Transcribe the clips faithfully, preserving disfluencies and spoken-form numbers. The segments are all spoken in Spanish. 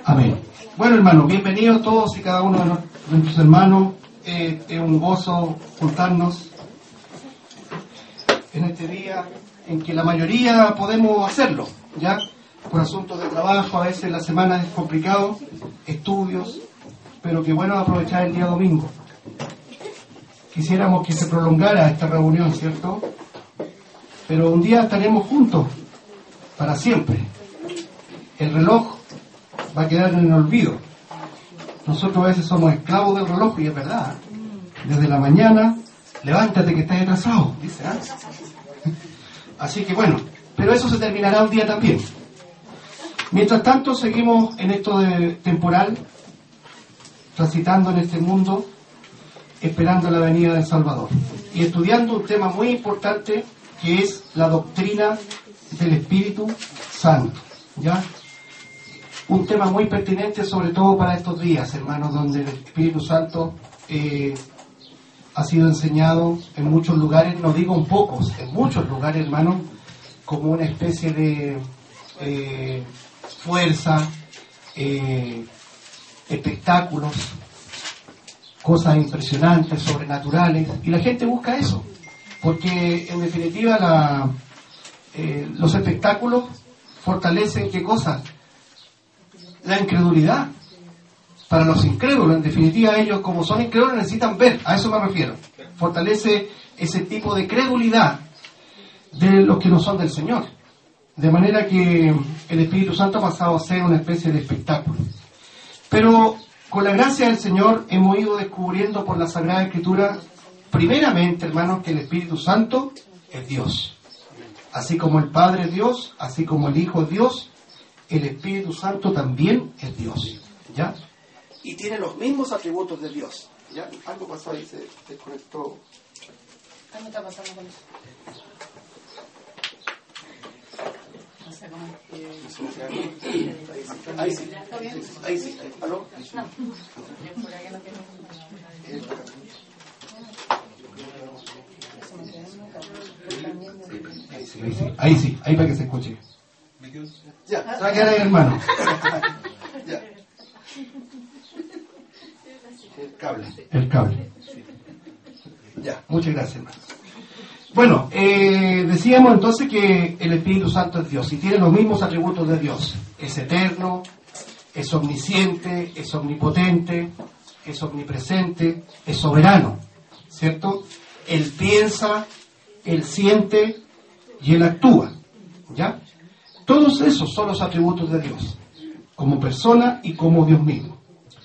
Amén. Bueno, hermanos, bienvenidos todos y cada uno de nuestros hermanos. Eh, es un gozo juntarnos en este día en que la mayoría podemos hacerlo, ¿ya? Por asuntos de trabajo, a veces la semana es complicado, estudios, pero qué bueno aprovechar el día domingo. Quisiéramos que se prolongara esta reunión, ¿cierto? Pero un día estaremos juntos, para siempre. El reloj va a quedar en el olvido. Nosotros a veces somos esclavos del reloj, y es verdad. Desde la mañana, levántate que estás atrasado, dice, ¿ah? Así que bueno, pero eso se terminará un día también. Mientras tanto, seguimos en esto de temporal, transitando en este mundo, esperando la venida del Salvador. Y estudiando un tema muy importante, que es la doctrina del Espíritu Santo, ¿ya? Un tema muy pertinente, sobre todo para estos días, hermanos, donde el Espíritu Santo eh, ha sido enseñado en muchos lugares, no digo en pocos, en muchos lugares, hermanos, como una especie de eh, fuerza, eh, espectáculos, cosas impresionantes, sobrenaturales, y la gente busca eso, porque en definitiva la, eh, los espectáculos fortalecen ¿qué cosa? La incredulidad. Para los incrédulos, en definitiva, ellos como son incrédulos necesitan ver, a eso me refiero. Fortalece ese tipo de credulidad de los que no son del Señor. De manera que el Espíritu Santo ha pasado a ser una especie de espectáculo. Pero con la gracia del Señor hemos ido descubriendo por la Sagrada Escritura, primeramente, hermanos, que el Espíritu Santo es Dios. Así como el Padre es Dios, así como el Hijo es Dios, el Espíritu Santo también es Dios, ¿ya? Y tiene los mismos atributos de Dios, ¿ya? Algo pasó ahí, se desconectó. Algo está pasando con eso. No sé cómo es que... Ahí sí, ahí sí, ahí, ¿aló? No, por ahí no tengo... Ahí sí, ahí sí, ahí sí, ahí para que se escuche. Ya, se va a quedar ahí, hermano. Ya. El cable. El cable. Ya, muchas gracias, hermano. Bueno, eh, decíamos entonces que el Espíritu Santo es Dios y tiene los mismos atributos de Dios. Es eterno, es omnisciente, es omnipotente, es omnipresente, es soberano, ¿cierto? Él piensa, él siente y él actúa, ¿ya? Todos esos son los atributos de Dios, como persona y como Dios mismo.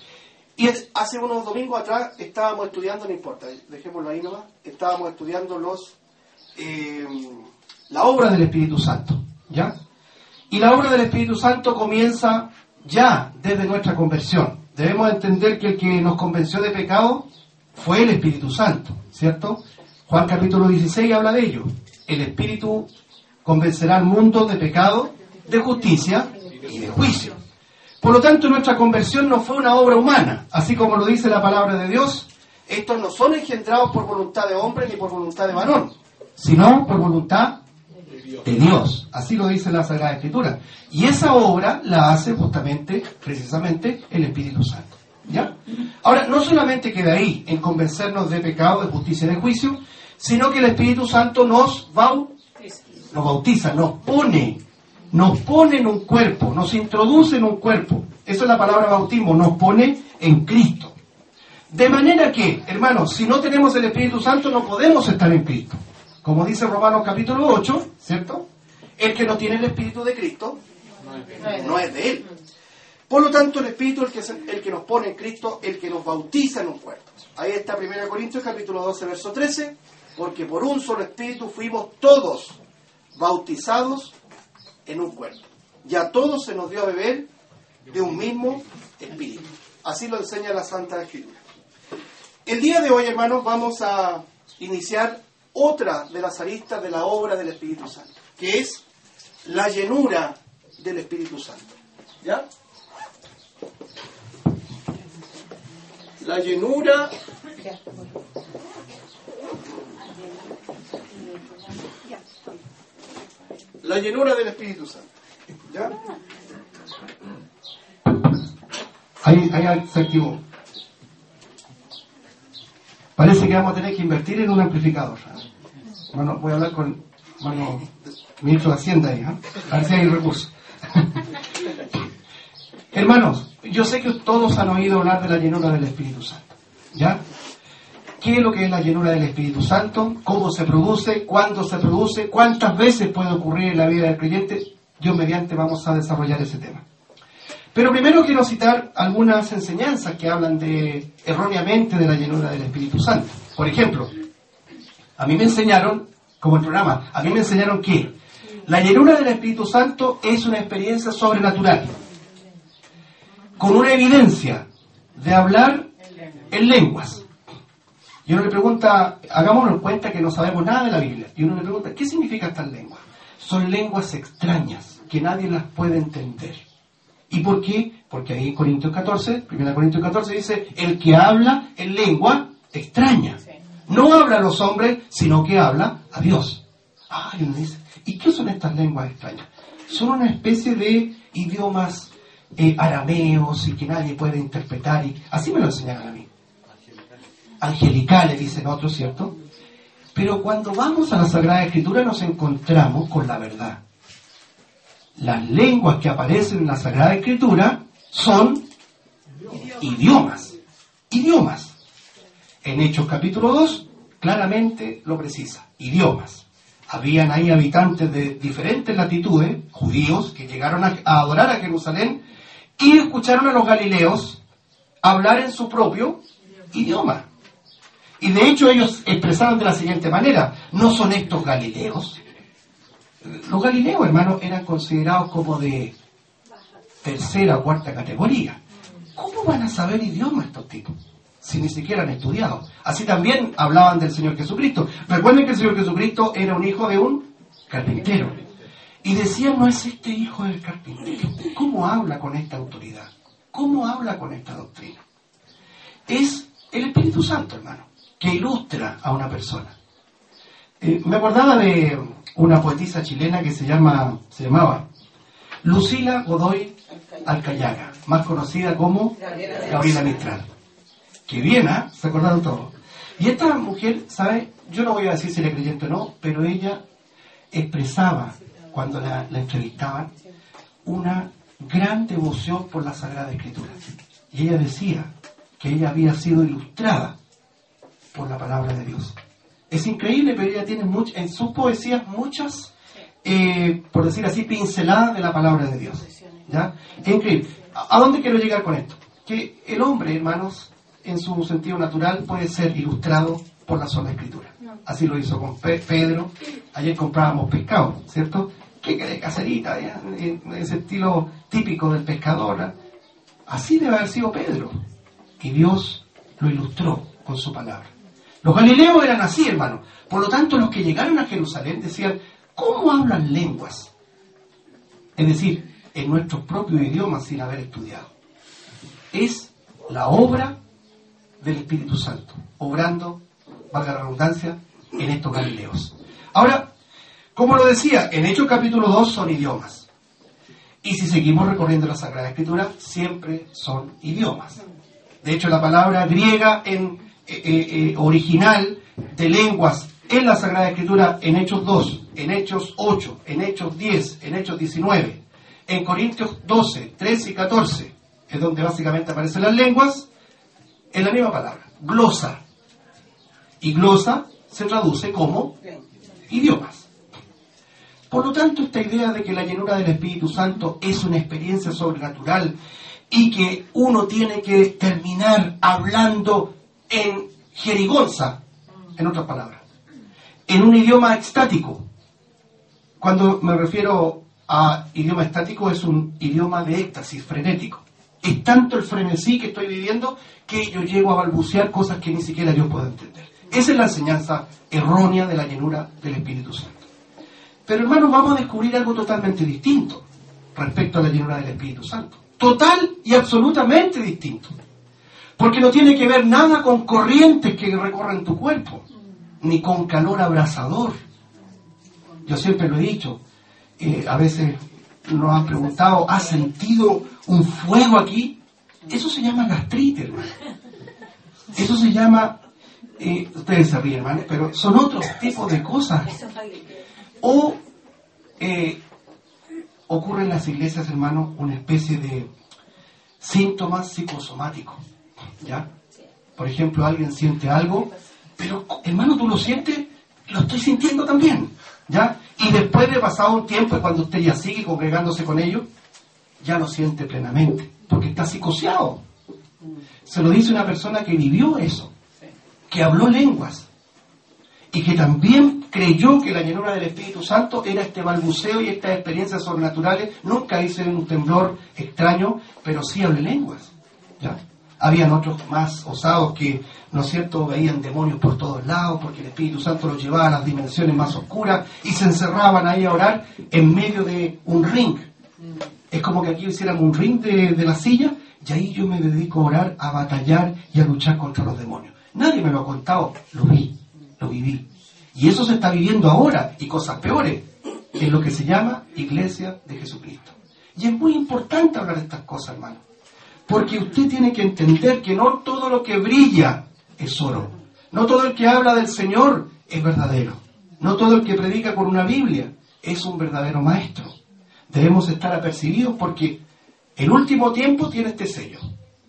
Y es, hace unos domingos atrás estábamos estudiando, no importa, dejémoslo ahí nomás, estábamos estudiando los eh, la obra del Espíritu Santo, ¿ya? Y la obra del Espíritu Santo comienza ya desde nuestra conversión. Debemos entender que el que nos convenció de pecado fue el Espíritu Santo, ¿cierto? Juan capítulo dieciséis habla de ello. El Espíritu convencerá al mundo de pecado, de justicia y de juicio. Por lo tanto, nuestra conversión no fue una obra humana, así como lo dice la palabra de Dios. Estos no son engendrados por voluntad de hombre ni por voluntad de varón, sino por voluntad de Dios. Así lo dice la Sagrada Escritura. Y esa obra la hace justamente, precisamente, el Espíritu Santo, ¿ya? Ahora, no solamente queda ahí, en convencernos de pecado, de justicia y de juicio, sino que el Espíritu Santo nos bautiza. Nos bautiza, nos pone, nos pone en un cuerpo, nos introduce en un cuerpo. Eso es la palabra bautismo, nos pone en Cristo. De manera que, hermanos, si no tenemos el Espíritu Santo no podemos estar en Cristo. Como dice Romanos capítulo ocho, ¿cierto? El que no tiene el Espíritu de Cristo no es de Él. Por lo tanto, el Espíritu es el que, el que nos pone en Cristo, el que nos bautiza en un cuerpo. Ahí está primera Corintios capítulo doce, verso trece, porque por un solo Espíritu fuimos todos bautizados en un cuerpo. Y a todos se nos dio a beber de un mismo Espíritu. Así lo enseña la Santa Escritura. El día de hoy, hermanos, vamos a iniciar otra de las aristas de la obra del Espíritu Santo, que es la llenura del Espíritu Santo. ¿Ya? La llenura la llenura del Espíritu Santo. ¿Ya? Ahí, ahí se activó. Parece que vamos a tener que invertir en un amplificador. Bueno, voy a hablar con bueno, ministro de Hacienda ahí, ¿eh? A ver si hay recursos. Hermanos, yo sé que todos han oído hablar de la llenura del Espíritu Santo, ¿ya? ¿Qué es lo que es la llenura del Espíritu Santo? ¿Cómo se produce? ¿Cuándo se produce? ¿Cuántas veces puede ocurrir en la vida del creyente? Dios mediante vamos a desarrollar ese tema. Pero primero quiero citar algunas enseñanzas que hablan de erróneamente de la llenura del Espíritu Santo. Por ejemplo, a mí me enseñaron, como el programa, a mí me enseñaron que la llenura del Espíritu Santo es una experiencia sobrenatural, con una evidencia de hablar en lenguas. Y uno le pregunta, hagámonos cuenta que no sabemos nada de la Biblia. Y uno le pregunta, ¿qué significa estas lenguas? Son lenguas extrañas, que nadie las puede entender. ¿Y por qué? Porque ahí en Corintios catorce, primera Corintios catorce dice, el que habla en lengua extraña. No habla a los hombres, sino que habla a Dios. Ah, y uno dice, ¿y qué son estas lenguas extrañas? Son una especie de idiomas eh, arameos y que nadie puede interpretar. Y así me lo enseñaron a mí. Angelicales, dicen otros, ¿cierto? Pero cuando vamos a la Sagrada Escritura nos encontramos con la verdad. Las lenguas que aparecen en la Sagrada Escritura son idiomas. Idiomas. En Hechos capítulo dos, claramente lo precisa. Idiomas. Habían ahí habitantes de diferentes latitudes, judíos, que llegaron a, a adorar a Jerusalén y escucharon a los galileos hablar en su propio idioma. Y de hecho ellos expresaron de la siguiente manera, ¿no son estos galileos? Los galileos, hermanos, eran considerados como de tercera o cuarta categoría. ¿Cómo van a saber idioma estos tipos? Si ni siquiera han estudiado. Así también hablaban del Señor Jesucristo. Recuerden que el Señor Jesucristo era un hijo de un carpintero. Y decían, no es este hijo del carpintero. ¿Cómo habla con esta autoridad? ¿Cómo habla con esta doctrina? Es el Espíritu Santo, hermano, que ilustra a una persona. Eh, me acordaba de una poetisa chilena que se llama, se llamaba Lucila Godoy Alcayaga, más conocida como Gabriela Mistral. Que bien, ¿eh? Se acordaron todos. Y esta mujer, ¿sabe? Yo no voy a decir si era creyente o no, pero ella expresaba, cuando la, la entrevistaban, una gran devoción por la Sagrada Escritura. Y ella decía que ella había sido ilustrada por la palabra de Dios. Es increíble, pero ella tiene much, en sus poesías muchas, eh, por decir así, pinceladas de la palabra de Dios. ¿Ya? Es increíble. ¿A dónde quiero llegar con esto? Que el hombre, hermanos, en su sentido natural, puede ser ilustrado por la sola Escritura. Así lo hizo con Pe- Pedro. Ayer comprábamos pescado, ¿cierto? ¿Qué querés, caserita? ¿Ya? En ese estilo típico del pescador, ¿eh? Así debe haber sido Pedro. Y Dios lo ilustró con su palabra. Los galileos eran así, hermano. Por lo tanto, los que llegaron a Jerusalén decían, ¿cómo hablan lenguas? Es decir, en nuestros propios idiomas sin haber estudiado. Es la obra del Espíritu Santo, obrando, valga la redundancia, en estos galileos. Ahora, como lo decía, en Hechos capítulo dos son idiomas. Y si seguimos recorriendo la Sagrada Escritura, siempre son idiomas. De hecho, la palabra griega en eh, eh, original de lenguas en la Sagrada Escritura, en Hechos dos, en Hechos ocho, en Hechos diez, en Hechos diecinueve, en Corintios doce, trece y catorce, es donde básicamente aparecen las lenguas, es la misma palabra, glosa. Y glosa se traduce como idiomas. Por lo tanto, esta idea de que la llenura del Espíritu Santo es una experiencia sobrenatural y que uno tiene que terminar hablando en jerigonza, en otras palabras, en un idioma estático. Cuando me refiero a idioma estático, es un idioma de éxtasis, frenético. Es tanto el frenesí que estoy viviendo que yo llego a balbucear cosas que ni siquiera yo puedo entender. Esa es la enseñanza errónea de la llenura del Espíritu Santo. Pero hermanos, vamos a descubrir algo totalmente distinto respecto a la llenura del Espíritu Santo. Total y absolutamente distinto. Porque no tiene que ver nada con corrientes que recorren tu cuerpo, ni con calor abrasador. Yo siempre lo he dicho, eh, a veces nos han preguntado, ¿has sentido un fuego aquí? Eso se llama gastritis, hermano. Eso se llama, eh, ustedes se ríen, hermano, pero son otros tipos de cosas. O eh, ocurre en las iglesias, hermano, una especie de síntomas psicosomáticos, ¿ya? Por ejemplo, alguien siente algo, pero, hermano, tú lo sientes, lo estoy sintiendo también, ¿ya? Y después de pasado un tiempo, cuando usted ya sigue congregándose con ellos, ya lo siente plenamente, porque está psicoseado. Se lo dice una persona que vivió eso, que habló lenguas, y que también creyó que la llenura del Espíritu Santo era este balbuceo y estas experiencias sobrenaturales. Nunca hice un temblor extraño, pero sí hablé lenguas, ¿ya? Habían otros más osados que, ¿no es cierto?, veían demonios por todos lados, porque el Espíritu Santo los llevaba a las dimensiones más oscuras, y se encerraban ahí a orar en medio de un ring. Es como que aquí hiciéramos un ring de, de la silla, y ahí yo me dedico a orar, a batallar y a luchar contra los demonios. Nadie me lo ha contado, lo vi, lo viví. Y eso se está viviendo ahora, y cosas peores, en lo que se llama Iglesia de Jesucristo. Y es muy importante hablar de estas cosas, hermano, porque usted tiene que entender que no todo lo que brilla es oro. No todo el que habla del Señor es verdadero. No todo el que predica con una Biblia es un verdadero maestro. Debemos estar apercibidos porque el último tiempo tiene este sello.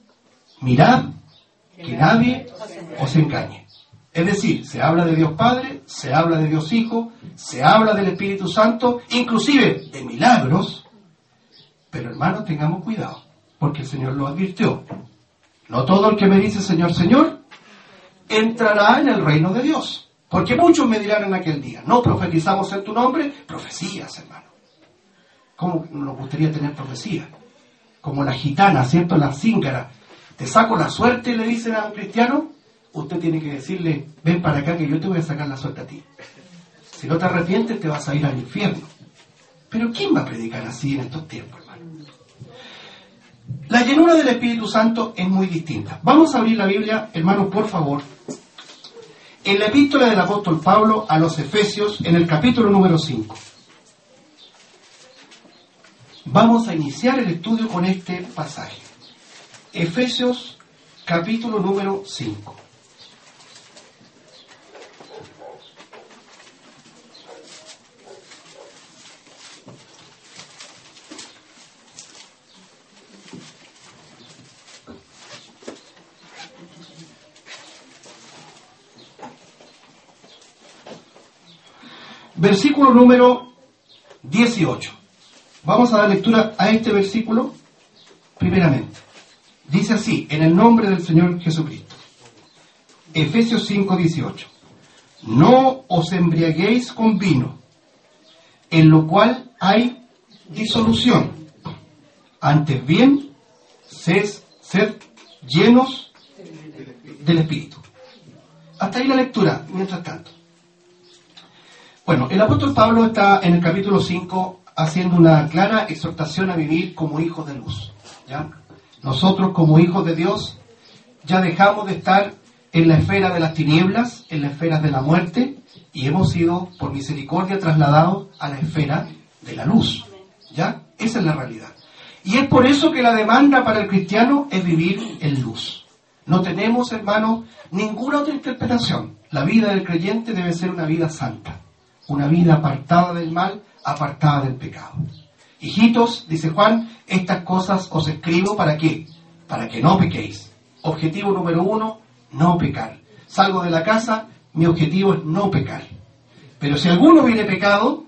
Mirad que nadie os engañe. Es decir, se habla de Dios Padre, se habla de Dios Hijo, se habla del Espíritu Santo, inclusive de milagros. Pero hermanos, tengamos cuidado, porque el Señor lo advirtió. No todo el que me dice Señor, Señor, entrará en el reino de Dios. Porque muchos me dirán en aquel día, no profetizamos en tu nombre, profecías, hermano. ¿Cómo nos gustaría tener profecía? Como la gitana, ¿cierto? La cíngara. Te saco la suerte, le dicen a un cristiano. Usted tiene que decirle, ven para acá que yo te voy a sacar la suerte a ti. Si no te arrepientes, te vas a ir al infierno. Pero ¿quién va a predicar así en estos tiempos, hermano? La llenura del Espíritu Santo es muy distinta. Vamos a abrir la Biblia, hermano, por favor. En la epístola del apóstol Pablo a los Efesios, en el capítulo número cinco. Vamos a iniciar el estudio con este pasaje. Efesios, capítulo número cinco. Versículo número dieciocho. Vamos a dar lectura a este versículo primeramente. Dice así, en el nombre del Señor Jesucristo. Efesios cinco, dieciocho. No os embriaguéis con vino, en lo cual hay disolución. Antes bien, sed, sed llenos del Espíritu. Hasta ahí la lectura, mientras tanto. Bueno, el apóstol Pablo está en el capítulo cinco haciendo una clara exhortación a vivir como hijos de luz, ¿ya? Nosotros como hijos de Dios ya dejamos de estar en la esfera de las tinieblas, en la esfera de la muerte, y hemos sido, por misericordia, trasladados a la esfera de la luz, ¿ya? Esa es la realidad. Y es por eso que la demanda para el cristiano es vivir en luz. No tenemos, hermanos, ninguna otra interpretación. La vida del creyente debe ser una vida santa. Una vida apartada del mal, apartada del pecado. Hijitos, dice Juan, estas cosas os escribo ¿para qué? Para que no pequéis. Objetivo número uno, no pecar. Salgo de la casa, mi objetivo es no pecar. Pero si alguno viene pecado,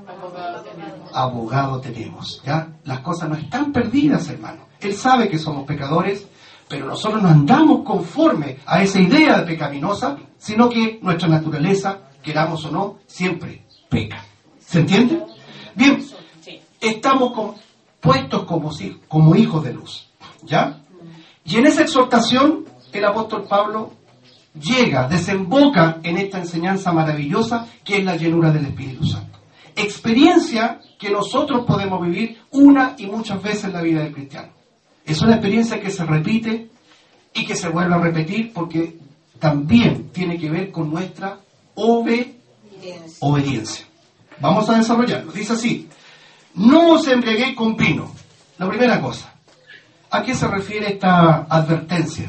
abogado tenemos, ¿ya? Las cosas no están perdidas, hermano. Él sabe que somos pecadores, pero nosotros no andamos conforme a esa idea pecaminosa, sino que nuestra naturaleza, queramos o no, siempre peca. ¿Se entiende? Bien, estamos con, puestos como, como hijos de luz, ¿ya? Y en esa exhortación, el apóstol Pablo llega, desemboca en esta enseñanza maravillosa que es la llenura del Espíritu Santo. Experiencia que nosotros podemos vivir una y muchas veces en la vida del cristiano. Es una experiencia que se repite y que se vuelve a repetir porque también tiene que ver con nuestra obediencia. obediencia. Vamos a desarrollarlo. Dice así, no os embriaguéis con vino. La primera cosa. ¿A qué se refiere esta advertencia?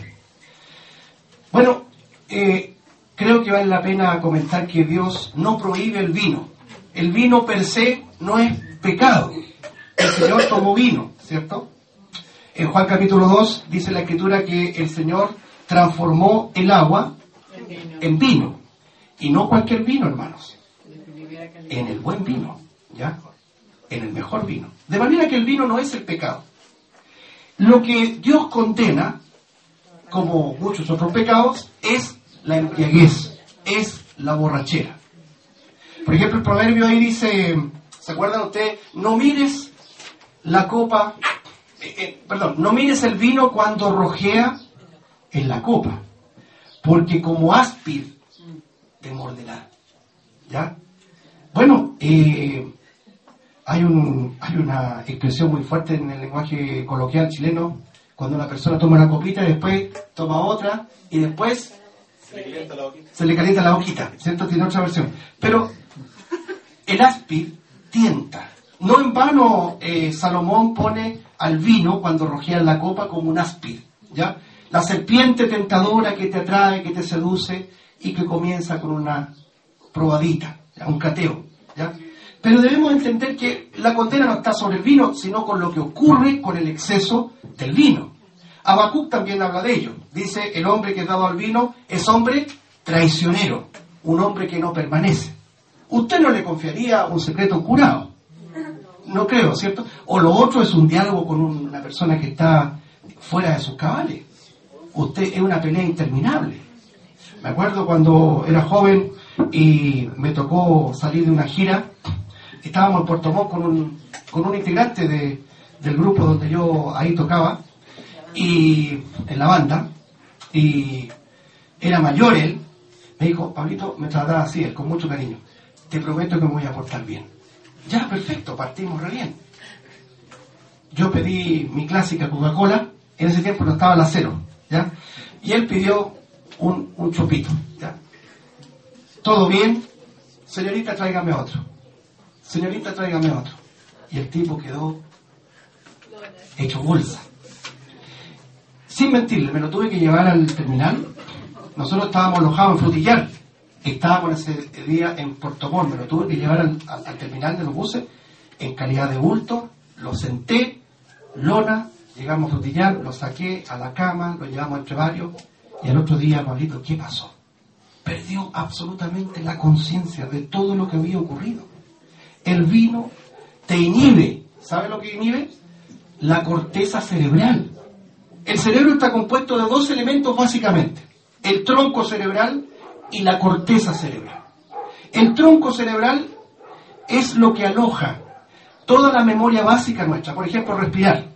Bueno, eh, creo que vale la pena comentar que Dios no prohíbe el vino. El vino per se no es pecado. El Señor tomó vino, ¿cierto? En Juan capítulo dos dice la Escritura que el Señor transformó el agua en vino. Y no cualquier vino, hermanos. En el buen vino, ¿ya? En el mejor vino. De manera que el vino no es el pecado. Lo que Dios condena, como muchos otros pecados, es la embriaguez, es la borrachera. Por ejemplo, el proverbio ahí dice, ¿se acuerdan ustedes? No mires la copa, eh, eh, perdón, no mires el vino cuando rojea en la copa, porque como áspid te morderá. ¿Ya? Bueno, eh, hay, un, hay una expresión muy fuerte en el lenguaje coloquial chileno, cuando una persona toma una copita y después toma otra y después se le calienta la hojita, se le calienta la hojita, ¿cierto? Tiene otra versión. Pero el áspid tienta. No en vano eh, Salomón pone al vino cuando rojea en la copa como un áspid, ¿ya? La serpiente tentadora que te atrae, que te seduce y que comienza con una probadita, ¿ya? Un cateo, ¿ya? Pero debemos entender que la condena no está sobre el vino, sino con lo que ocurre con el exceso del vino. Habacuc también habla de ello. Dice, el hombre que es dado al vino es hombre traicionero, un hombre que no permanece. Usted no le confiaría un secreto curado. No creo, ¿cierto? O lo otro es un diálogo con una persona que está fuera de sus cabales. Usted es una pelea interminable. Me acuerdo cuando era joven y me tocó salir de una gira. Estábamos en Puerto Montt con un, con un integrante de, del grupo donde yo ahí tocaba, y en la banda, y era mayor él. Me dijo, Pablito, me trataba así, él, con mucho cariño, te prometo que me voy a portar bien. Ya, perfecto, partimos re bien. Yo pedí mi clásica Coca-Cola, en ese tiempo no estaba la cero, ¿ya? Y él pidió un, un chupito, ¿ya? Todo bien, señorita, tráigame otro. Señorita, tráigame otro. Y el tipo quedó hecho bolsa. Sin mentirle, me lo tuve que llevar al terminal. Nosotros estábamos alojados en Frutillar. Estábamos ese día en Puerto Montt. Me lo tuve que llevar al, al, al terminal de los buses en calidad de bulto. Lo senté, lona, llegamos a Frutillar, lo saqué a la cama, lo llevamos entre varios. Y al otro día, Pablito, ¿qué pasó? Perdió absolutamente la conciencia de todo lo que había ocurrido. El vino te inhibe. ¿Sabe lo que inhibe? La corteza cerebral. El cerebro está compuesto de dos elementos básicamente: el tronco cerebral y la corteza cerebral. El tronco cerebral es lo que aloja toda la memoria básica nuestra. Por ejemplo, respirar.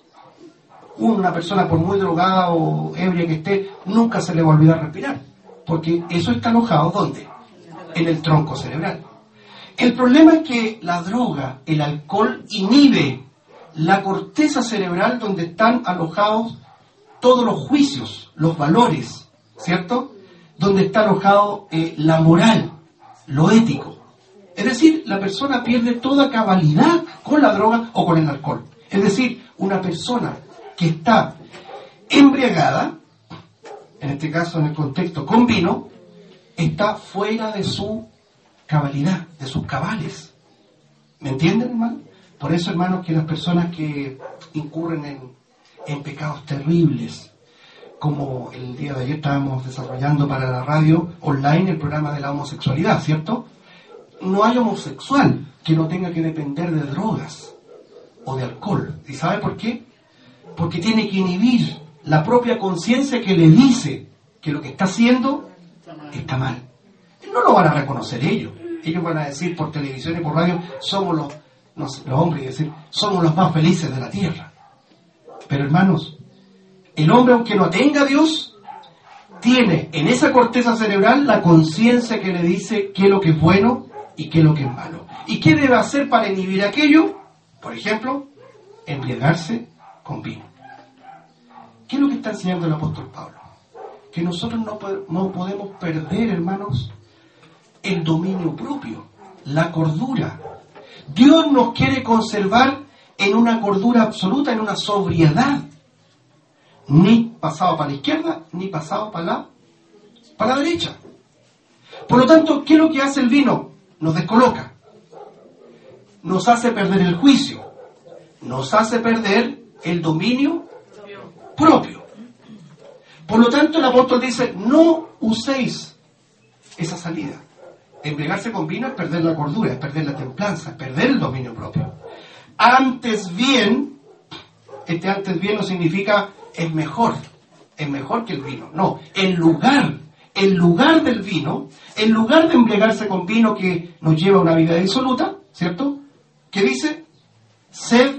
Una persona, por muy drogada o ebria que esté, nunca se le va a olvidar respirar, porque eso está alojado ¿dónde? En el tronco cerebral. El problema es que la droga, el alcohol, inhibe la corteza cerebral donde están alojados todos los juicios, los valores, ¿cierto? Donde está alojado eh, la moral, lo ético. Es decir, la persona pierde toda cabalidad con la droga o con el alcohol. Es decir, una persona que está embriagada, en este caso en el contexto con vino, está fuera de su cabalidad, de sus cabales. ¿Me entienden, hermano? Por eso, hermanos, que las personas que incurren en, en pecados terribles, como el día de ayer estábamos desarrollando para la radio online el programa de la homosexualidad, ¿cierto? No hay homosexual que no tenga que depender de drogas o de alcohol. ¿Y sabe por qué? Porque tiene que inhibir la propia conciencia que le dice que lo que está haciendo está mal. No lo van a reconocer ellos. Ellos van a decir por televisión y por radio, somos los, no sé, los hombres, decir, somos los más felices de la tierra. Pero hermanos, el hombre, aunque no tenga a Dios, tiene en esa corteza cerebral la conciencia que le dice qué es lo que es bueno y qué es lo que es malo. ¿Y qué debe hacer para inhibir aquello? Por ejemplo, embriagarse con vino. ¿Qué es lo que está enseñando el apóstol Pablo? Que nosotros no, no podemos perder, hermanos, el dominio propio, la cordura. Dios nos quiere conservar en una cordura absoluta, en una sobriedad. ni pasado para la izquierda, ni pasado para la, para la derecha. Por lo tanto, ¿qué es lo que hace el vino? Nos descoloca, nos hace perder el juicio, nos hace perder el dominio propio. Por lo tanto, el apóstol dice, no uséis esa salida. Embriagarse con vino es perder la cordura, es perder la templanza, es perder el dominio propio. Antes bien, este antes bien no significa es mejor, es mejor que el vino. No, en lugar, en lugar del vino, en lugar de embriagarse con vino que nos lleva a una vida disoluta, ¿cierto? ¿Qué dice? Sed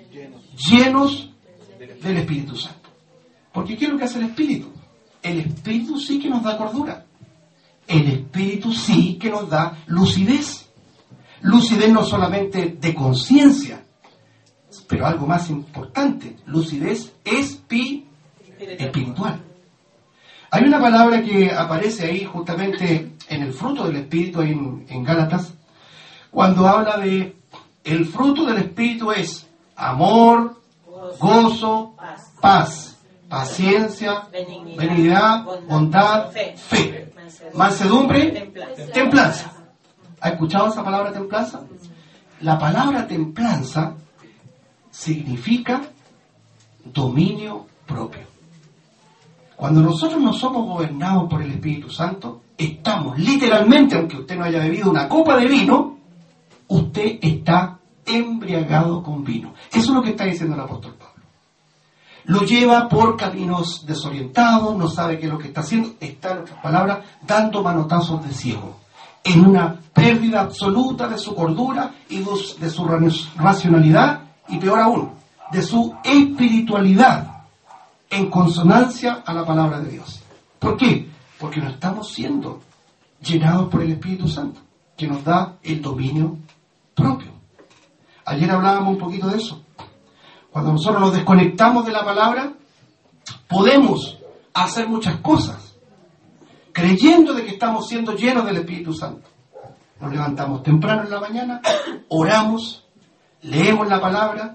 llenos del Espíritu Santo. Porque ¿qué es lo que hace el Espíritu? El Espíritu sí que nos da cordura. El Espíritu sí que nos da lucidez. Lucidez no solamente de conciencia, pero algo más importante, lucidez espi- espiritual. Hay una palabra que aparece ahí justamente en el fruto del Espíritu en, en Gálatas, cuando habla de el fruto del Espíritu es amor, gozo, paz, paciencia, benignidad, bondad, fe. Mansedumbre, templanza. ¿Ha escuchado esa palabra templanza? La palabra templanza significa dominio propio. Cuando nosotros no somos gobernados por el Espíritu Santo, estamos literalmente, aunque usted no haya bebido una copa de vino, usted está embriagado con vino. Eso es lo que está diciendo el apóstol Pablo. Lo lleva por caminos desorientados, no sabe qué es lo que está haciendo, está, en otras palabras, dando manotazos de ciego, en una pérdida absoluta de su cordura y de su racionalidad, y peor aún, de su espiritualidad, en consonancia a la palabra de Dios. ¿Por qué? Porque no estamos siendo llenados por el Espíritu Santo, que nos da el dominio propio. Ayer hablábamos un poquito de eso. Cuando nosotros nos desconectamos de la palabra, podemos hacer muchas cosas, creyendo de que estamos siendo llenos del Espíritu Santo. Nos levantamos temprano en la mañana, oramos, leemos la palabra,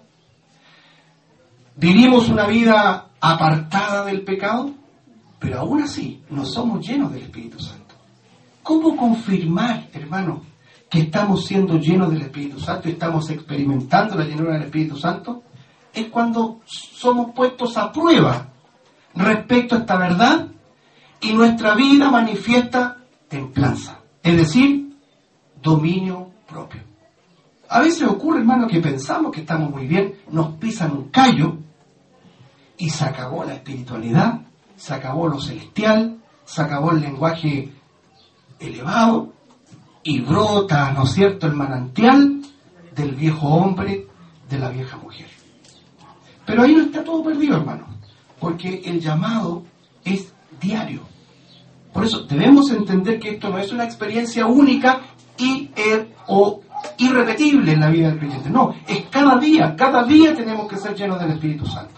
vivimos una vida apartada del pecado, pero aún así no somos llenos del Espíritu Santo. ¿Cómo confirmar, hermano, que estamos siendo llenos del Espíritu Santo y estamos experimentando la llenura del Espíritu Santo? Es cuando somos puestos a prueba respecto a esta verdad y nuestra vida manifiesta templanza, es decir, dominio propio. A veces ocurre, hermano, que pensamos que estamos muy bien, nos pisan un callo y se acabó la espiritualidad, se acabó lo celestial, se acabó el lenguaje elevado y brota, ¿no es cierto?, el manantial del viejo hombre, de la vieja mujer. Pero ahí no está todo perdido, hermano, porque el llamado es diario. Por eso debemos entender que esto no es una experiencia única y er, o irrepetible en la vida del creyente. No, es cada día, cada día tenemos que ser llenos del Espíritu Santo.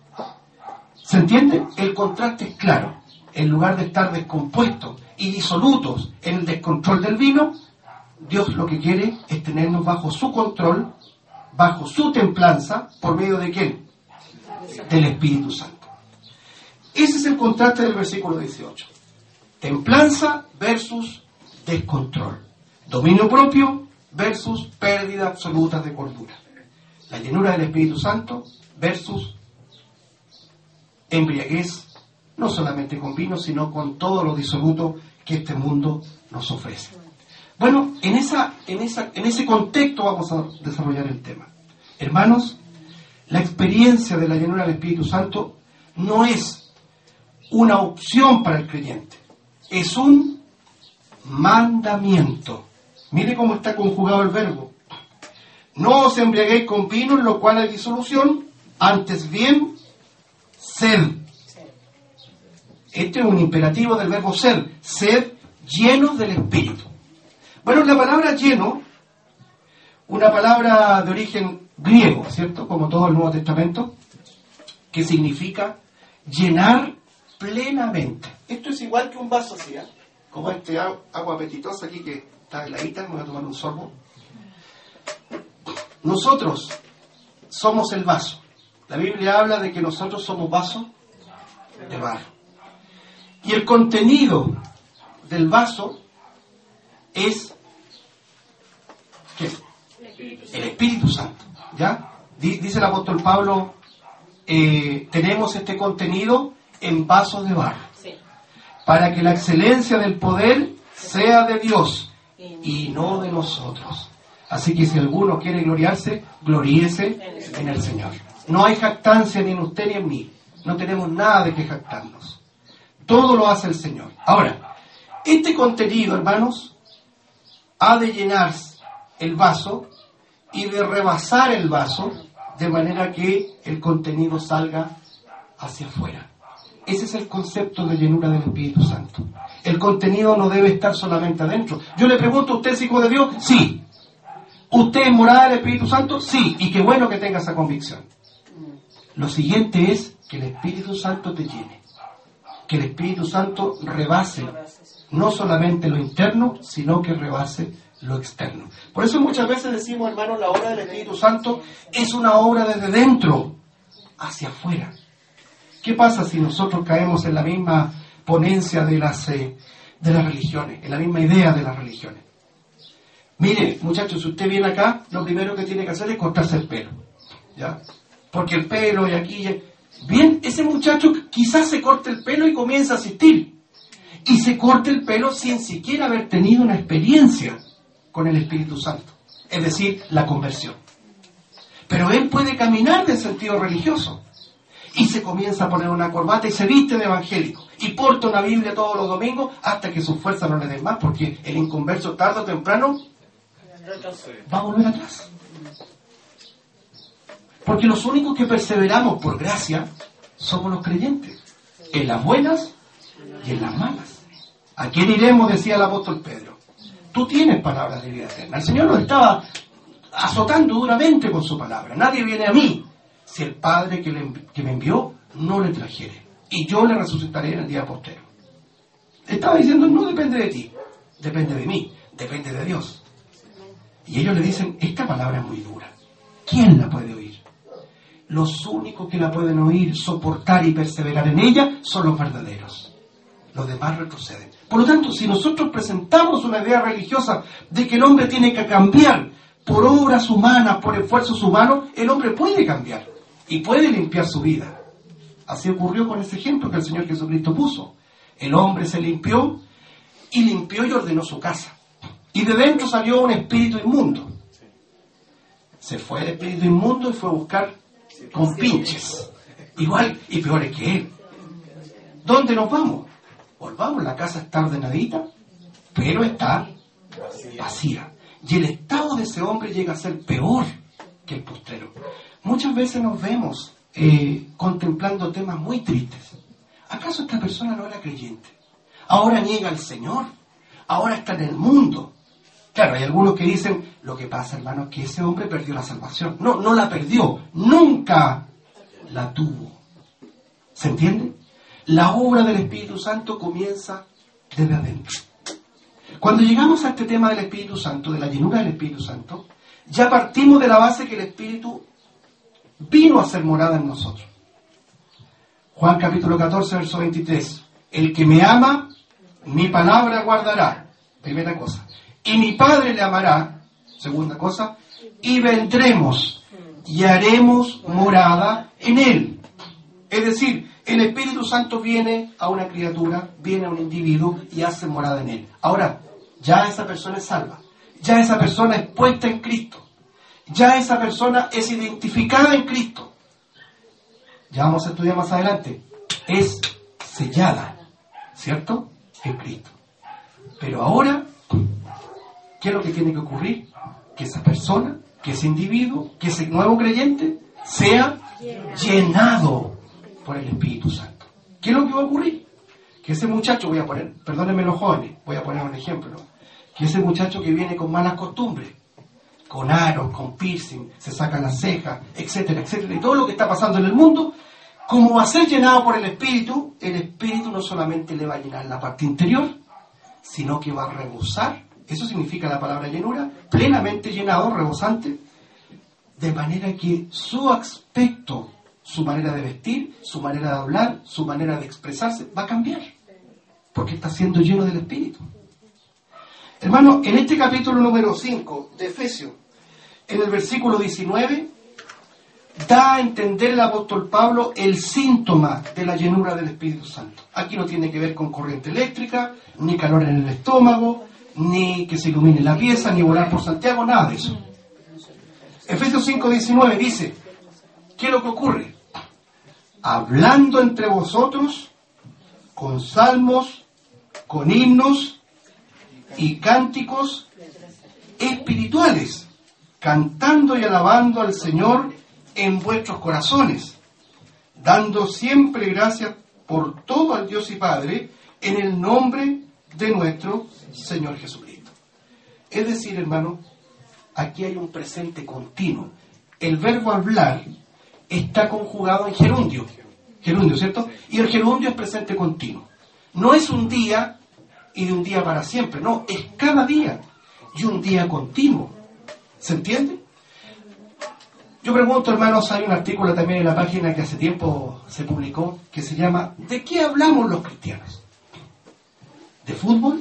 ¿Se entiende? El contraste es claro. En lugar de estar descompuestos y disolutos en el descontrol del vino, Dios lo que quiere es tenernos bajo su control, bajo su templanza, ¿por medio de quién? Del Espíritu Santo. Ese es el contraste del versículo dieciocho. Templanza versus descontrol. Dominio propio versus pérdida absoluta de cordura. La llenura del Espíritu Santo versus embriaguez, no solamente con vino, sino con todo lo disoluto que este mundo nos ofrece. Bueno, en, esa, en, esa, en ese contexto vamos a desarrollar el tema. Hermanos, la experiencia de la llenura del Espíritu Santo no es una opción para el creyente, es un mandamiento. Mire cómo está conjugado el verbo. No os embriaguéis con vino, en lo cual hay disolución, antes bien, sed. Este es un imperativo del verbo ser, sed llenos del Espíritu. Bueno, la palabra lleno, una palabra de origen griego, ¿cierto? Como todo el Nuevo Testamento, que significa llenar plenamente. Esto es igual que un vaso así, ¿eh? Como este agua apetitosa aquí que está heladita, me voy a tomar un sorbo. Nosotros somos el vaso. La Biblia habla de que nosotros somos vasos de barro. Y el contenido del vaso es ¿qué? El Espíritu Santo. ¿Ya? Dice el apóstol Pablo, eh, tenemos este contenido en vasos de barro, para que la excelencia del poder sea de Dios y no de nosotros. Así que si alguno quiere gloriarse, gloríese en el Señor. No hay jactancia ni en usted ni en mí. No tenemos nada de que jactarnos. Todo lo hace el Señor. Ahora, este contenido, hermanos, ha de llenar el vaso y de rebasar el vaso de manera que el contenido salga hacia afuera. Ese es el concepto de llenura del Espíritu Santo. El contenido no debe estar solamente adentro. Yo le pregunto, ¿usted es hijo de Dios? Sí. ¿Usted es morada del Espíritu Santo? Sí. Y qué bueno que tenga esa convicción. Lo siguiente es que el Espíritu Santo te llene. Que el Espíritu Santo rebase no solamente lo interno, sino que rebase lo externo. Por eso muchas veces decimos, hermanos, la obra del Espíritu Santo es una obra desde dentro hacia afuera. ¿Qué pasa si nosotros caemos en la misma ponencia de las, eh, de las religiones, en la misma idea de las religiones? Mire, muchachos, si usted viene acá, lo primero que tiene que hacer es cortarse el pelo, ¿ya? Porque el pelo y aquí... Y... Bien, ese muchacho quizás se corte el pelo y comienza a asistir. Y se corte el pelo sin siquiera haber tenido una experiencia con el Espíritu Santo. Es decir, la conversión. Pero él puede caminar en sentido religioso. Y se comienza a poner una corbata y se viste de evangélico. Y porta una Biblia todos los domingos hasta que sus fuerzas no le den más. Porque el inconverso tarde o temprano va a volver atrás. Porque los únicos que perseveramos por gracia somos los creyentes. En las buenas y en las malas. ¿A quién iremos? Decía el apóstol Pedro. Tú tienes palabras de vida eterna. El Señor nos estaba azotando duramente con su palabra. Nadie viene a mí si el Padre que, le, que me envió no le trajere. Y yo le resucitaré en el día postero. Estaba diciendo, no depende de ti, depende de mí, depende de Dios. Y ellos le dicen, esta palabra es muy dura. ¿Quién la puede oír? Los únicos que la pueden oír, soportar y perseverar en ella son los verdaderos. Los demás retroceden. Por lo tanto, si nosotros presentamos una idea religiosa de que el hombre tiene que cambiar por obras humanas, por esfuerzos humanos, el hombre puede cambiar y puede limpiar su vida. Así ocurrió con ese ejemplo que el Señor Jesucristo puso. El hombre se limpió y limpió y ordenó su casa. Y de dentro salió un espíritu inmundo. Se fue el espíritu inmundo y fue a buscar con pinches. Igual y peores que él. ¿Dónde nos vamos? Volvamos, la casa está ordenadita, pero está vacía. Y el estado de ese hombre llega a ser peor que el postrero. Muchas veces nos vemos eh, contemplando temas muy tristes. ¿Acaso esta persona no era creyente? Ahora niega al Señor. Ahora está en el mundo. Claro, hay algunos que dicen, lo que pasa, hermano, es que ese hombre perdió la salvación. No, no la perdió. Nunca la tuvo. ¿Se entiende? La obra del Espíritu Santo comienza desde adentro. Cuando llegamos a este tema del Espíritu Santo, de la llenura del Espíritu Santo, ya partimos de la base que el Espíritu vino a ser morada en nosotros. Juan capítulo catorce, verso veintitrés. El que me ama, mi palabra guardará. Primera cosa. Y mi Padre le amará. Segunda cosa. Y vendremos y haremos morada en él. Es decir, el Espíritu Santo viene a una criatura, viene a un individuo y hace morada en él. Ahora, ya esa persona es salva. Ya esa persona es puesta en Cristo. Ya esa persona es identificada en Cristo. Ya vamos a estudiar más adelante. Es sellada, ¿cierto? En Cristo. Pero ahora, ¿qué es lo que tiene que ocurrir? Que esa persona, que ese individuo, que ese nuevo creyente sea llenado por el Espíritu Santo. ¿Qué es lo que va a ocurrir? Que ese muchacho, voy a poner, perdónenme los jóvenes, voy a poner un ejemplo, ¿no? Que ese muchacho que viene con malas costumbres, con aros, con piercing, se saca las cejas, etcétera, etcétera, y todo lo que está pasando en el mundo, como va a ser llenado por el Espíritu, el Espíritu no solamente le va a llenar la parte interior, sino que va a rebosar, eso significa la palabra llenura, plenamente llenado, rebosante, de manera que su aspecto su manera de vestir, su manera de hablar, su manera de expresarse, va a cambiar, porque está siendo lleno del Espíritu. Hermano, en este capítulo número cinco de Efesios, en el versículo diecinueve, da a entender el apóstol Pablo el síntoma de la llenura del Espíritu Santo. Aquí no tiene que ver con corriente eléctrica, ni calor en el estómago, ni que se ilumine la pieza, ni volar por Santiago, nada de eso. Efesios cinco diecinueve dice, ¿qué es lo que ocurre? Hablando entre vosotros con salmos, con himnos y cánticos espirituales, cantando y alabando al Señor en vuestros corazones, dando siempre gracias por todo al Dios y Padre, en el nombre de nuestro Señor Jesucristo. Es decir, hermano, aquí hay un presente continuo. El verbo hablar está conjugado en gerundio, gerundio, ¿cierto? Y el gerundio es presente continuo. No es un día y de un día para siempre, no, es cada día y un día continuo. ¿Se entiende? Yo pregunto, hermanos, hay un artículo también en la página que hace tiempo se publicó, que se llama ¿de qué hablamos los cristianos? ¿De fútbol?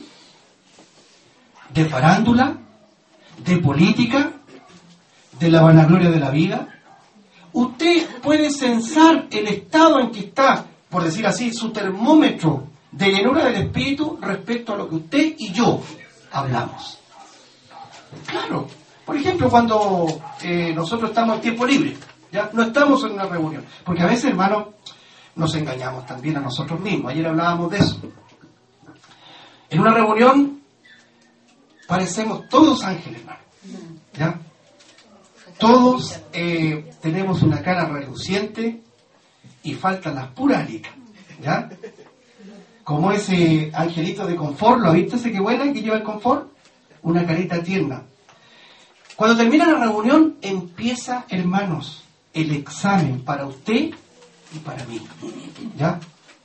¿De farándula? ¿De política? ¿De la vanagloria de la vida? Usted puede censar el estado en que está, por decir así, su termómetro de llenura del Espíritu respecto a lo que usted y yo hablamos. Claro. Por ejemplo, cuando eh, nosotros estamos en tiempo libre, ya no estamos en una reunión, porque a veces, hermano, nos engañamos también a nosotros mismos. Ayer hablábamos de eso. En una reunión parecemos todos ángeles, hermano, ¿ya? Todos eh, tenemos una cara reluciente y faltan las puras alicas, ¿ya? Como ese angelito de confort, ¿lo ha visto ese que vuela y que lleva el confort? Una carita tierna. Cuando termina la reunión, empieza, hermanos, el examen para usted y para mí, ¿ya?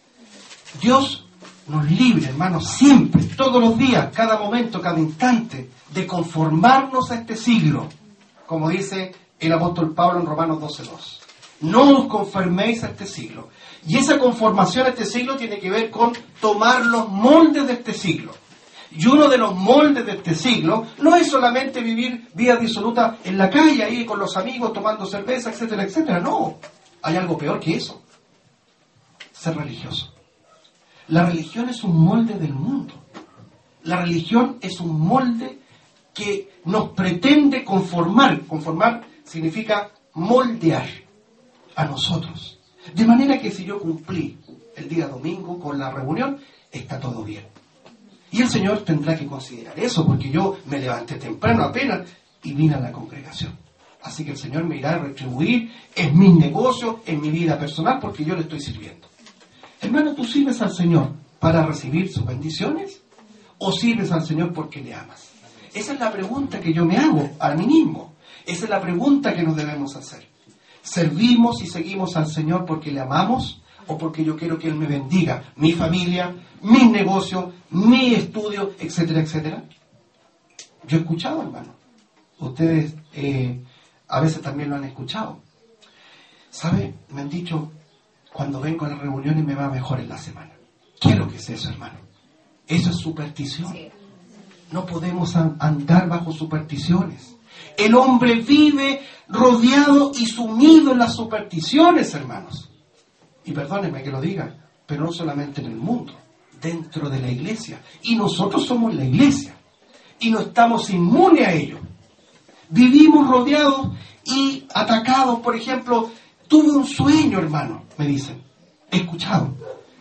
Dios nos libre, hermanos, siempre, todos los días, cada momento, cada instante, de conformarnos a este siglo, como dice el apóstol Pablo en Romanos doce dos. No os conforméis a este siglo. Y esa conformación a este siglo tiene que ver con tomar los moldes de este siglo. Y uno de los moldes de este siglo no es solamente vivir vida disoluta en la calle, ahí con los amigos, tomando cerveza, etcétera, etcétera. No, hay algo peor que eso. Ser religioso. La religión es un molde del mundo. La religión es un molde que nos pretende conformar. Conformar significa moldear a nosotros. De manera que si yo cumplí el día domingo con la reunión, está todo bien. Y el Señor tendrá que considerar eso, porque yo me levanté temprano apenas y vine a la congregación. Así que el Señor me irá a retribuir en mis negocios, en mi vida personal, porque yo le estoy sirviendo. Hermano, ¿tú sirves al Señor para recibir sus bendiciones? ¿O sirves al Señor porque le amas? Esa es la pregunta que yo me hago a mí mismo. Esa es la pregunta que nos debemos hacer. ¿Servimos y seguimos al Señor porque le amamos? ¿O porque yo quiero que Él me bendiga mi familia, mis negocios, mi estudio, etcétera, etcétera? Yo he escuchado, hermano. Ustedes eh, a veces también lo han escuchado. ¿Sabe? Me han dicho, cuando vengo a las reuniones me va mejor en la semana. ¿Qué es lo que es eso, hermano? Eso es superstición. No podemos andar bajo supersticiones. El hombre vive rodeado y sumido en las supersticiones, hermanos. Y perdónenme que lo diga, pero no solamente en el mundo, dentro de la iglesia. Y nosotros somos la iglesia. Y no estamos inmunes a ello. Vivimos rodeados y atacados. Por ejemplo, tuve un sueño, hermano, me dicen. He escuchado.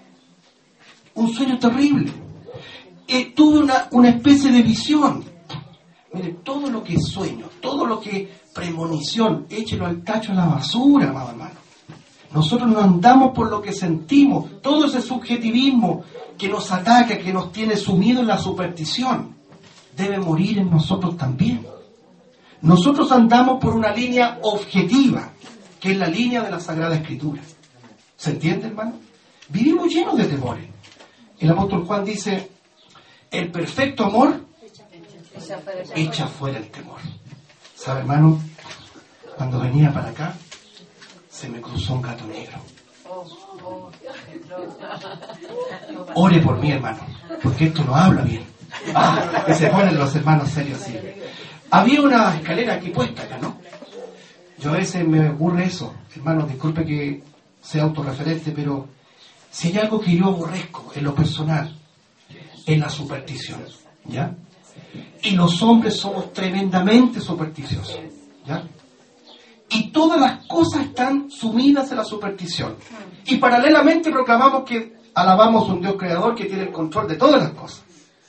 Un sueño terrible. Eh, tuve una, una especie de visión. Mire, todo lo que es sueño, todo lo que es premonición, échelo al tacho, a la basura, amado hermano. Nosotros no andamos por lo que sentimos. Todo ese subjetivismo que nos ataca, que nos tiene sumido en la superstición, debe morir en nosotros también. Nosotros andamos por una línea objetiva, que es la línea de la Sagrada Escritura. ¿Se entiende, hermano? Vivimos llenos de temores. El apóstol Juan dice, el perfecto amor echa fuera el temor. ¿Sabe, hermano? Cuando venía para acá, se me cruzó un gato negro. Oh, oh, no. Ore por mí, hermano, porque esto no habla bien. Ah, que se ponen los hermanos serios así. Había una escalera aquí puesta acá, ¿no? Yo a veces me ocurre eso, hermano, disculpe que sea autorreferente, pero si hay algo que yo aborrezco en lo personal, en la superstición, ¿ya? Y los hombres somos tremendamente supersticiosos, ¿ya? Y todas las cosas están sumidas en la superstición. Y paralelamente proclamamos que alabamos a un Dios creador que tiene el control de todas las cosas.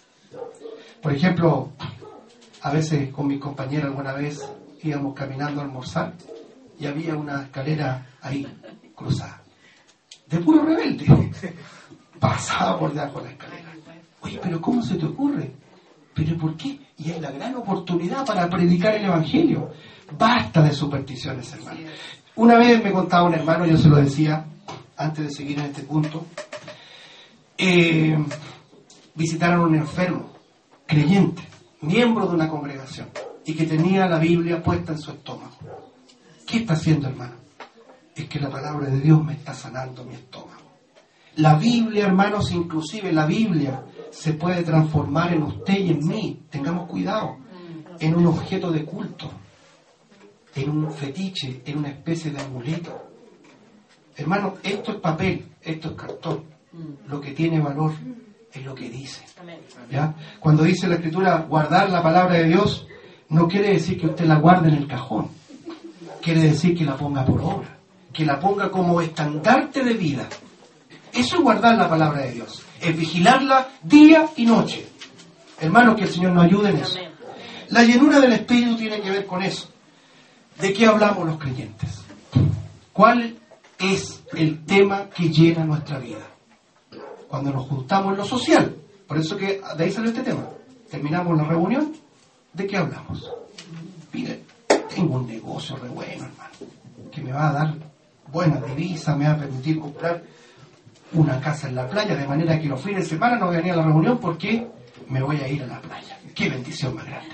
Por ejemplo, a veces con mi compañera alguna vez íbamos caminando a almorzar y había una escalera ahí, cruzada. De puro rebelde. Pasaba por debajo de la escalera. Oye, pero ¿cómo se te ocurre? ¿Pero por qué? Y es la gran oportunidad para predicar el Evangelio. Basta de supersticiones, hermano. Una vez me contaba un hermano, yo se lo decía, antes de seguir en este punto, eh, visitaron a un enfermo, creyente, miembro de una congregación, y que tenía la Biblia puesta en su estómago. ¿Qué está haciendo, hermano? Es que la palabra de Dios me está sanando mi estómago. La Biblia, hermanos, inclusive la Biblia se puede transformar en usted y en mí, tengamos cuidado, en un objeto de culto, en un fetiche, en una especie de amuleto. Hermano, esto es papel, esto es cartón. Lo que tiene valor es lo que dice. ¿Ya? Cuando dice la Escritura guardar la palabra de Dios, no quiere decir que usted la guarde en el cajón. Quiere decir que la ponga por obra, que la ponga como estandarte de vida. Eso es guardar la palabra de Dios, es vigilarla día y noche. Hermanos, que el Señor nos ayude en eso. La llenura del Espíritu tiene que ver con eso. ¿De qué hablamos los creyentes? ¿Cuál es el tema que llena nuestra vida? Cuando nos juntamos en lo social, por eso que de ahí salió este tema. Terminamos la reunión, ¿de qué hablamos? Mire, tengo un negocio re bueno, hermano, que me va a dar buenas divisas, me va a permitir comprar una casa en la playa, de manera que los fines de semana no voy a venir a la reunión porque me voy a ir a la playa. ¡Qué bendición más grande!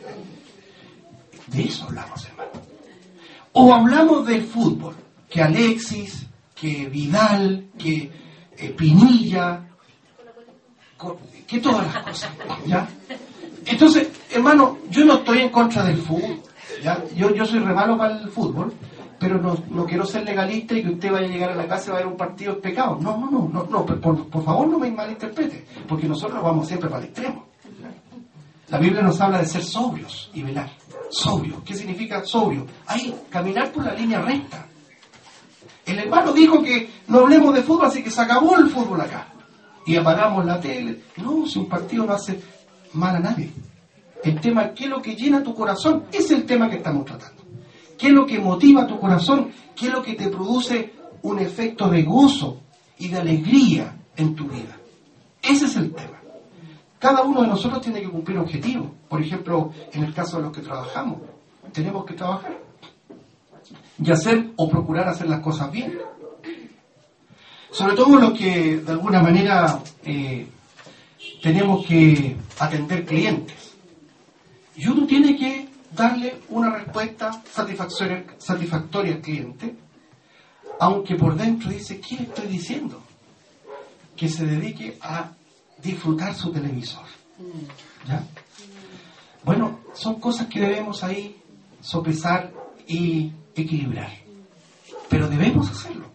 De eso hablamos, hermano. O hablamos del fútbol, que Alexis, que Vidal, que eh, Pinilla, que todas las cosas, ¿ya? Entonces, hermano, yo no estoy en contra del fútbol, ¿ya? Yo, yo soy re malo para el fútbol, pero no, no quiero ser legalista y que usted vaya a llegar a la casa y va a ver un partido de pecado. No, no, no, no, no por, por favor no me malinterprete, porque nosotros vamos siempre para el extremo. La Biblia nos habla de ser sobrios y velar. Sobrio, ¿qué significa sobrio? Ahí, caminar por la línea recta. El hermano dijo que no hablemos de fútbol, así que se acabó el fútbol acá. Y apagamos la tele. No, si un partido no hace mal a nadie. El tema, ¿qué es lo que llena tu corazón? Ese es el tema que estamos tratando. ¿Qué es lo que motiva tu corazón? ¿Qué es lo que te produce un efecto de gozo y de alegría en tu vida? Ese es el tema. Cada uno de nosotros tiene que cumplir objetivos. Por ejemplo, en el caso de los que trabajamos, tenemos que trabajar y hacer o procurar hacer las cosas bien. Sobre todo los que de alguna manera eh, tenemos que atender clientes. Y uno tiene que darle una respuesta satisfactoria, satisfactoria al cliente, aunque por dentro dice, ¿qué le estoy diciendo? Que se dedique a disfrutar su televisor. ¿Ya? Bueno, son cosas que debemos ahí sopesar y equilibrar. Pero debemos hacerlo.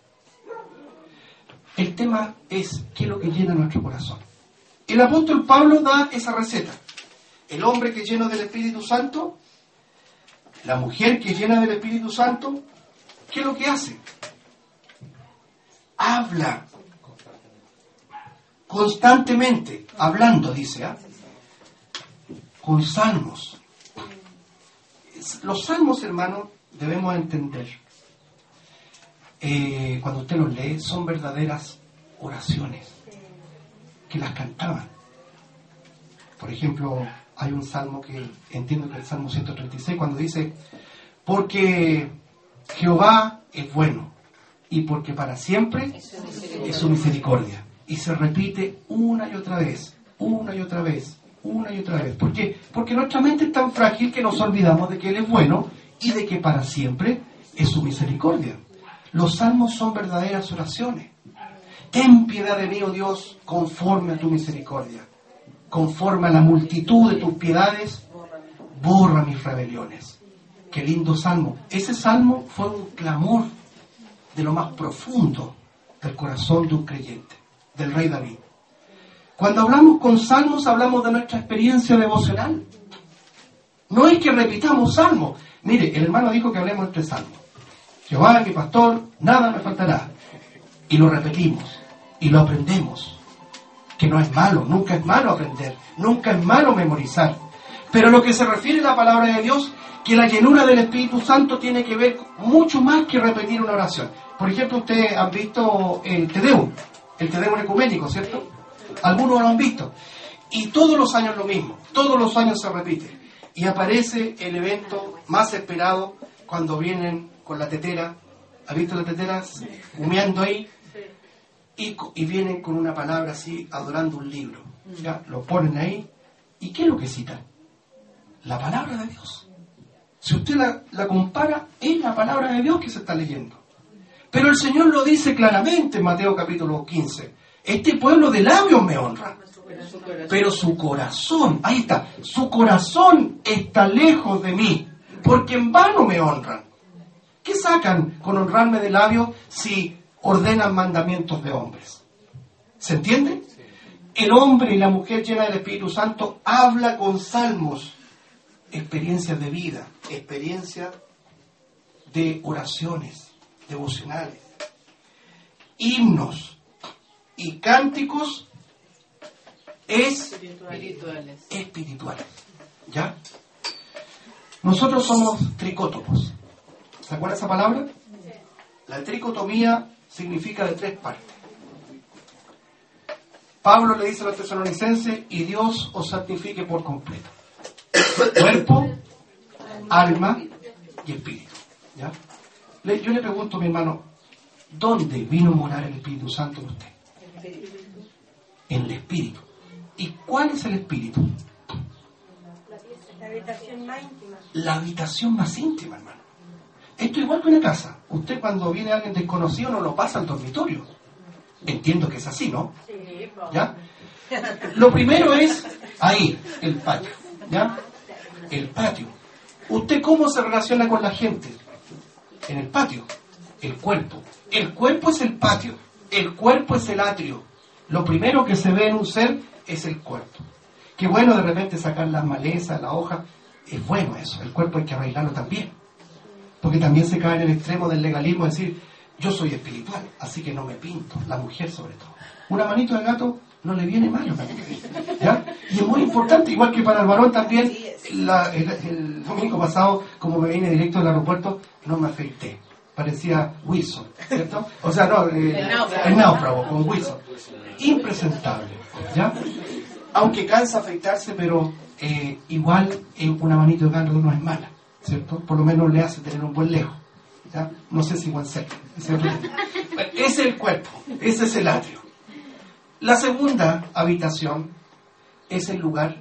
El tema es qué es lo que llena nuestro corazón. El apóstol Pablo da esa receta. El hombre que es lleno del Espíritu Santo, la mujer que es llena del Espíritu Santo, ¿qué es lo que hace? Habla. Constantemente, hablando, dice, ¿eh? Con salmos. Los salmos, hermano, debemos entender, eh, cuando usted los lee, son verdaderas oraciones que las cantaban. Por ejemplo, hay un salmo que entiendo que es el Salmo ciento treinta y seis, cuando dice, porque Jehová es bueno y porque para siempre es su misericordia. Y se repite una y otra vez, una y otra vez, una y otra vez. ¿Por qué? Porque nuestra mente es tan frágil que nos olvidamos de que Él es bueno y de que para siempre es su misericordia. Los salmos son verdaderas oraciones. Ten piedad de mí, oh Dios, conforme a tu misericordia. Conforme a la multitud de tus piedades, borra mis rebeliones. Qué lindo salmo. Ese salmo fue un clamor de lo más profundo del corazón de un creyente, del rey David. Cuando hablamos con salmos, hablamos de nuestra experiencia devocional. No es que repitamos salmos. Mire, el hermano dijo que hablemos entre salmos. Jehová es mi pastor, nada me faltará. Y lo repetimos, y lo aprendemos. Que no es malo, nunca es malo aprender, nunca es malo memorizar. Pero lo que se refiere a la palabra de Dios, que la llenura del Espíritu Santo tiene que ver mucho más que repetir una oración. Por ejemplo, ustedes han visto el Te Deum, el Te Deum ecuménico, ¿cierto? Algunos lo han visto. Y todos los años lo mismo, todos los años se repite. Y aparece el evento más esperado cuando vienen con la tetera. ¿Has visto la tetera humeando ahí? Y, y vienen con una palabra así, adorando un libro. ¿Ya? Lo ponen ahí. ¿Y qué es lo que citan? La palabra de Dios. Si usted la, la compara, es la palabra de Dios que se está leyendo. Pero el Señor lo dice claramente en Mateo capítulo quince. Este pueblo de labios me honra, pero su corazón, ahí está, su corazón está lejos de mí, porque en vano me honran. ¿Qué sacan con honrarme de labios si ordenan mandamientos de hombres? ¿Se entiende? El hombre y la mujer llena del Espíritu Santo habla con salmos, experiencias de vida, experiencias de oraciones devocionales, himnos y cánticos espirituales. espirituales. ¿Ya? Nosotros somos tricótomos. ¿Se acuerda esa palabra? La tricotomía significa de tres partes. Pablo le dice a los tesalonicenses, y Dios os santifique por completo. Cuerpo, alma y espíritu. ¿Ya? Yo le pregunto a mi hermano, ¿dónde vino a morar el Espíritu Santo en usted? En el espíritu. ¿Y cuál es el espíritu? La habitación más íntima. La habitación más íntima, hermano. Esto es igual que una casa. Usted cuando viene alguien desconocido no lo pasa al dormitorio. Entiendo que es así, ¿no? Sí, ¿Ya? Lo primero es ahí, el patio. ¿Ya? El patio. ¿Usted cómo se relaciona con la gente? En el patio. El cuerpo. El cuerpo es el patio. El cuerpo es el atrio. Lo primero que se ve en un ser es el cuerpo. Qué bueno de repente sacar las malezas, la hoja. Es bueno eso. El cuerpo hay que arreglarlo también. Porque también se cae en el extremo del legalismo, decir, yo soy espiritual, así que no me pinto. La mujer sobre todo. Una manito de gato no le viene mal. ¿Ya? Y es muy importante, igual que para el varón también, la, el, el domingo pasado, como me vine directo del aeropuerto, no me afeité. Parecía Wilson, ¿cierto? O sea, no, eh, el, náufrago. el náufrago con Wilson. Impresentable, ¿ya? Aunque cansa afeitarse, pero eh, igual eh, una manito de gato no es mala, ¿cierto? Por lo menos le hace tener un buen lejos, ¿ya? No sé si igual seca. Ese es el cuerpo, ese es el atrio. La segunda habitación es el lugar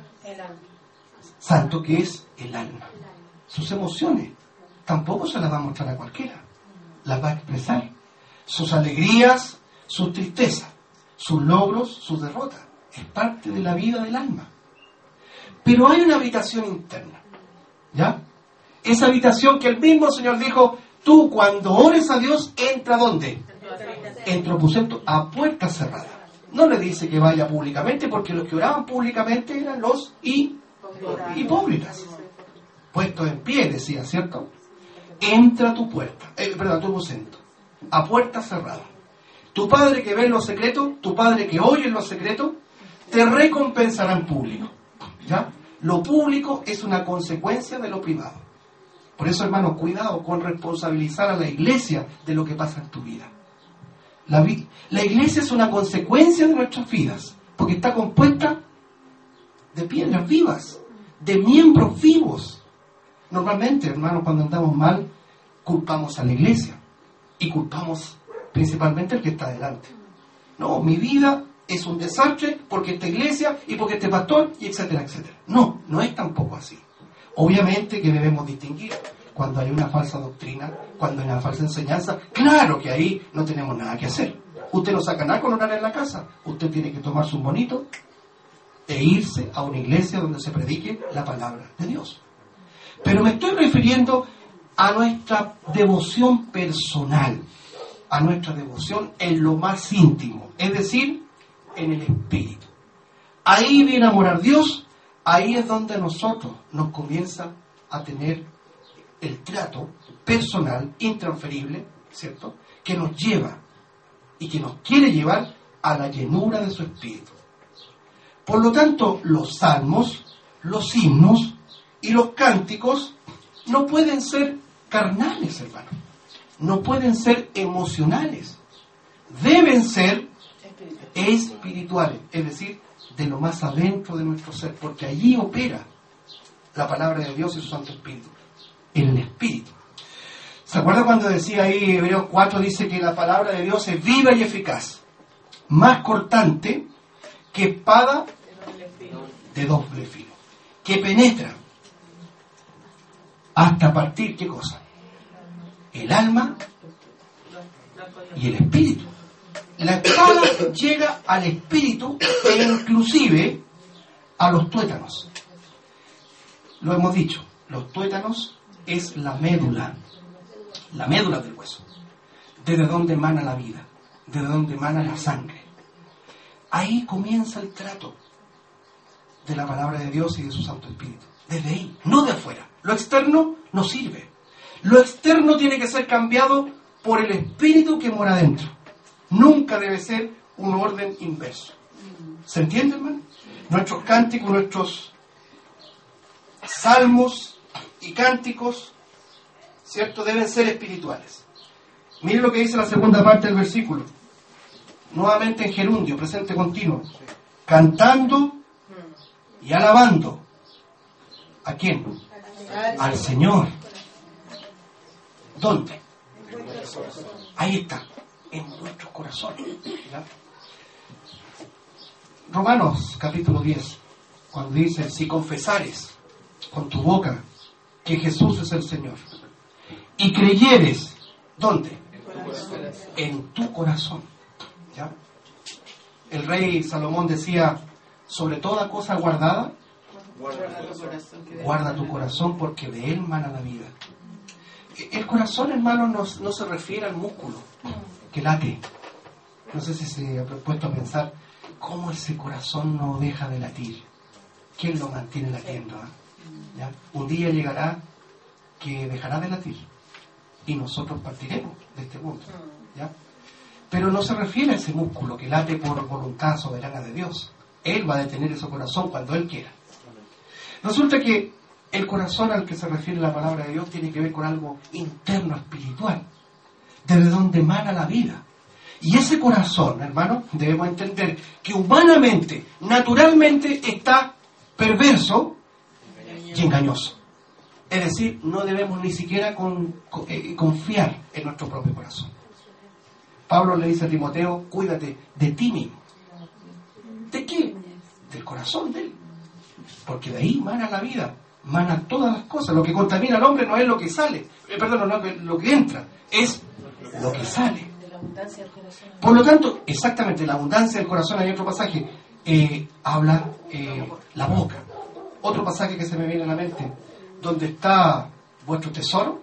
santo, que es el alma. Sus emociones tampoco se las va a mostrar a cualquiera. Las va a expresar. Sus alegrías, sus tristezas, sus logros, sus derrotas. Es parte de la vida del alma. Pero hay una habitación interna. ¿Ya? Esa habitación que el mismo Señor dijo, tú cuando ores a Dios, entra ¿dónde? En tu aposento, a puerta cerrada. No le dice que vaya públicamente, porque los que oraban públicamente eran los hipócritas. Puestos en pie, decía, ¿cierto? Entra a tu puerta, eh, perdón, a tu aposento, a puerta cerrada. Tu Padre que ve en lo secreto, tu Padre que oye en lo secreto, te recompensará en público. ¿Ya? Lo público es una consecuencia de lo privado. Por eso, hermanos, cuidado con responsabilizar a la iglesia de lo que pasa en tu vida. La, vi- la iglesia es una consecuencia de nuestras vidas, porque está compuesta de piedras vivas, de miembros vivos. Normalmente, hermanos, cuando andamos mal, culpamos a la iglesia y culpamos principalmente al que está delante. No, mi vida es un desastre porque esta iglesia y porque este pastor, y etcétera, etcétera. No, no es tampoco así. Obviamente que debemos distinguir cuando hay una falsa doctrina, cuando hay una falsa enseñanza, claro que ahí no tenemos nada que hacer. Usted no saca nada con orar en la casa, usted tiene que tomarse un bonito e irse a una iglesia donde se predique la palabra de Dios. Pero me estoy refiriendo a nuestra devoción personal, a nuestra devoción en lo más íntimo, es decir, en el espíritu. Ahí viene a morar Dios, ahí es donde nosotros nos comienza a tener el trato personal, intransferible, ¿cierto?, que nos lleva y que nos quiere llevar a la llenura de su espíritu. Por lo tanto, los salmos, los himnos y los cánticos no pueden ser carnales, hermano. No pueden ser emocionales. Deben ser espirituales, es decir, de lo más adentro de nuestro ser, porque allí opera la palabra de Dios y su Santo Espíritu, en el Espíritu. ¿Se acuerda cuando decía ahí, Hebreos cuatro, dice que la palabra de Dios es viva y eficaz, más cortante que espada de doble filo, que penetra hasta partir, ¿qué cosa? El alma y el espíritu. La espada llega al espíritu e inclusive a los tuétanos. Lo hemos dicho, los tuétanos es la médula, la médula del hueso, desde donde emana la vida, desde donde emana la sangre. Ahí comienza el trato de la palabra de Dios y de su Santo Espíritu. Desde ahí, no de afuera. Lo externo no sirve. Lo externo tiene que ser cambiado por el Espíritu que mora dentro. Nunca debe ser un orden inverso. ¿Se entiende, hermano? Nuestros cánticos, nuestros salmos y cánticos, ¿cierto?, deben ser espirituales. Mire lo que dice la segunda parte del versículo. Nuevamente en gerundio, presente continuo. Cantando y alabando. ¿A quién? Al Señor. ¿Dónde? Ahí está, en nuestros corazones. ¿Ya? Romanos capítulo diez, cuando dice, si confesares con tu boca que Jesús es el Señor y creyeres, ¿dónde? En tu corazón. ¿Ya? El rey Salomón decía, sobre toda cosa guardada, guarda tu corazón porque de él mana la vida. El corazón, hermano, no, no se refiere al músculo que late. No sé si se ha puesto a pensar cómo ese corazón no deja de latir. ¿Quién lo mantiene latiendo? ¿eh? ¿Ya? Un día llegará que dejará de latir y nosotros partiremos de este mundo. ¿Ya? Pero no se refiere a ese músculo que late por voluntad soberana de Dios. Él va a detener ese corazón cuando Él quiera. Resulta que el corazón al que se refiere la palabra de Dios tiene que ver con algo interno, espiritual, desde donde emana la vida. Y ese corazón, hermano, debemos entender que humanamente, naturalmente, está perverso y engañoso. Es decir, no debemos ni siquiera con, con, eh, confiar en nuestro propio corazón. Pablo le dice a Timoteo, cuídate de ti mismo. ¿De qué? Del corazón de él. Porque de ahí mana la vida, mana todas las cosas. Lo que contamina al hombre no es lo que sale, eh, perdón, no es lo que entra, es lo que sale. Por lo tanto, exactamente, la abundancia del corazón, hay otro pasaje, eh, habla eh, la boca. Otro pasaje que se me viene a la mente, donde está vuestro tesoro,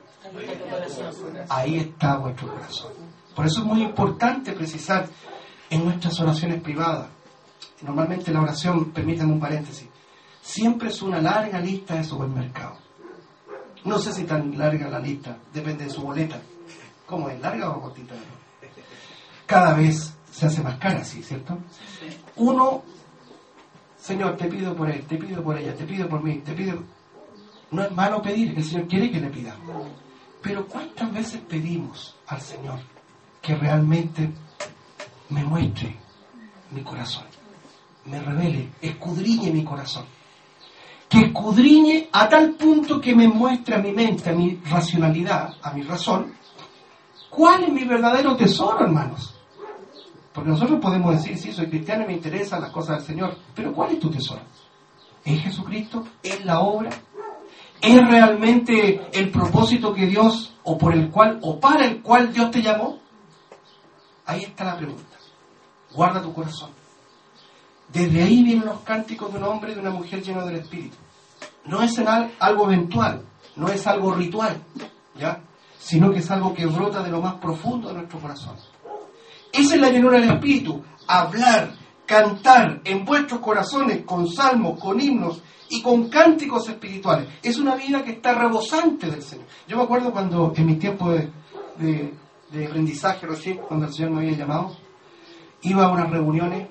ahí está vuestro corazón. Por eso es muy importante precisar en nuestras oraciones privadas. Normalmente la oración, permítanme un paréntesis, siempre es una larga lista de supermercado. No sé si tan larga la lista, depende de su boleta. ¿Cómo es? ¿Larga o cortita? Cada vez se hace más cara, ¿sí? ¿Cierto? Uno, Señor, te pido por él, te pido por ella, te pido por mí, te pido... No es malo pedir, el Señor quiere que le pidamos. Pero ¿cuántas veces pedimos al Señor que realmente me muestre mi corazón, me revele, escudriñe mi corazón? Que escudriñe a tal punto que me muestre a mi mente, a mi racionalidad, a mi razón, cuál es mi verdadero tesoro, hermanos. Porque nosotros podemos decir, sí, soy cristiano y me interesan las cosas del Señor, pero ¿cuál es tu tesoro? ¿Es Jesucristo? ¿Es la obra? ¿Es realmente el propósito que Dios, o por el cual, o para el cual Dios te llamó? Ahí está la pregunta. Guarda tu corazón. Desde ahí vienen los cánticos de un hombre y de una mujer llenos del Espíritu. No es algo eventual, no es algo ritual, ¿ya? Sino que es algo que brota de lo más profundo de nuestro corazón. Esa es la llenura del Espíritu. Hablar, cantar en vuestros corazones con salmos, con himnos y con cánticos espirituales. Es una vida que está rebosante del Señor. Yo me acuerdo cuando en mi tiempo de, de, de aprendizaje recién, cuando el Señor me había llamado, iba a unas reuniones.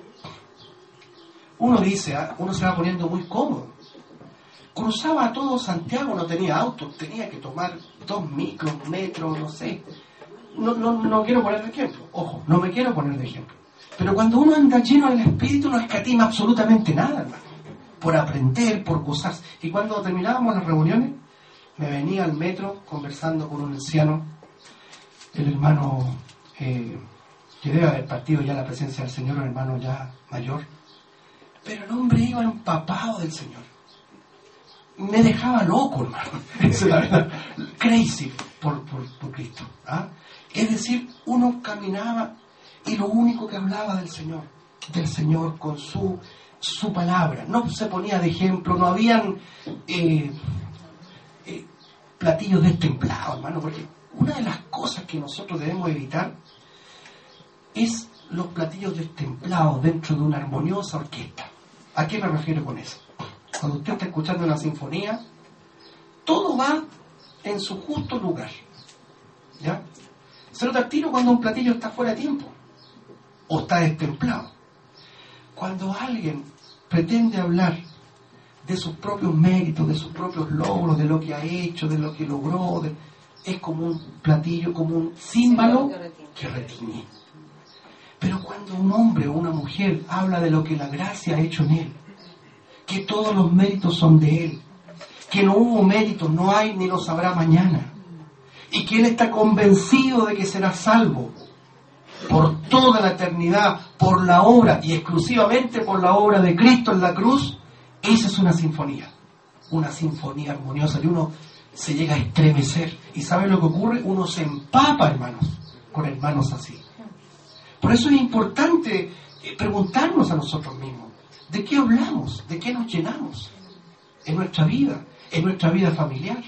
Uno dice, ¿eh? uno se va poniendo muy cómodo. Cruzaba a todo Santiago, no tenía auto, tenía que tomar dos micros, metros, no sé. No, no, no quiero poner de ejemplo, ojo, no me quiero poner de ejemplo. Pero cuando uno anda lleno del Espíritu no escatima absolutamente nada, hermano. Por aprender, por gozarse. Y cuando terminábamos las reuniones, me venía al metro conversando con un anciano, el hermano eh, que debe haber partido ya la presencia del Señor, un hermano ya mayor. Pero el hombre iba empapado del Señor. Me dejaba loco, hermano. Esa es la verdad. Crazy por, por, por Cristo. ¿Ah? Es decir, uno caminaba y lo único que hablaba del Señor, del Señor con su, su palabra. No se ponía de ejemplo, no habían eh, eh, platillos destemplados, hermano, porque una de las cosas que nosotros debemos evitar es los platillos destemplados dentro de una armoniosa orquesta. ¿A qué me refiero con eso? Cuando usted está escuchando una sinfonía, todo va en su justo lugar. ¿Ya? Se nota al tiro cuando un platillo está fuera de tiempo o está destemplado. Cuando alguien pretende hablar de sus propios méritos, de sus propios logros, de lo que ha hecho, de lo que logró, de, es como un platillo, como un címbalo que retiñe. Pero cuando un hombre o una mujer habla de lo que la gracia ha hecho en él, que todos los méritos son de él, que no hubo méritos, no hay ni los habrá mañana, y que él está convencido de que será salvo por toda la eternidad, por la obra y exclusivamente por la obra de Cristo en la cruz, esa es una sinfonía, una sinfonía armoniosa, y uno se llega a estremecer. ¿Y sabe lo que ocurre? Uno se empapa, hermanos, con hermanos así. Por eso es importante preguntarnos a nosotros mismos, ¿de qué hablamos? ¿De qué nos llenamos? En nuestra vida, en nuestra vida familiar.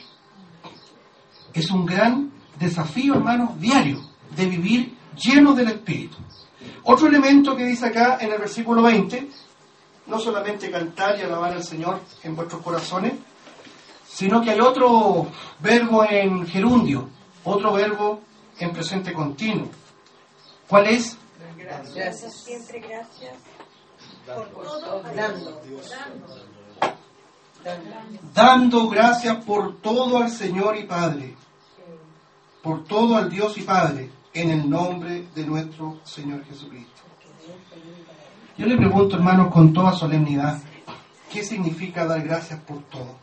Es un gran desafío, hermanos, diario, de vivir llenos del Espíritu. Otro elemento que dice acá en el versículo veinte, no solamente cantar y alabar al Señor en vuestros corazones, sino que hay otro verbo en gerundio, otro verbo en presente continuo. ¿Cuál es? Gracias. Siempre gracias. Por todo. Dando. Dando gracias por todo al Señor y Padre, por todo al Dios y Padre, en el nombre de nuestro Señor Jesucristo. Yo le pregunto, hermanos, con toda solemnidad, ¿qué significa dar gracias por todo?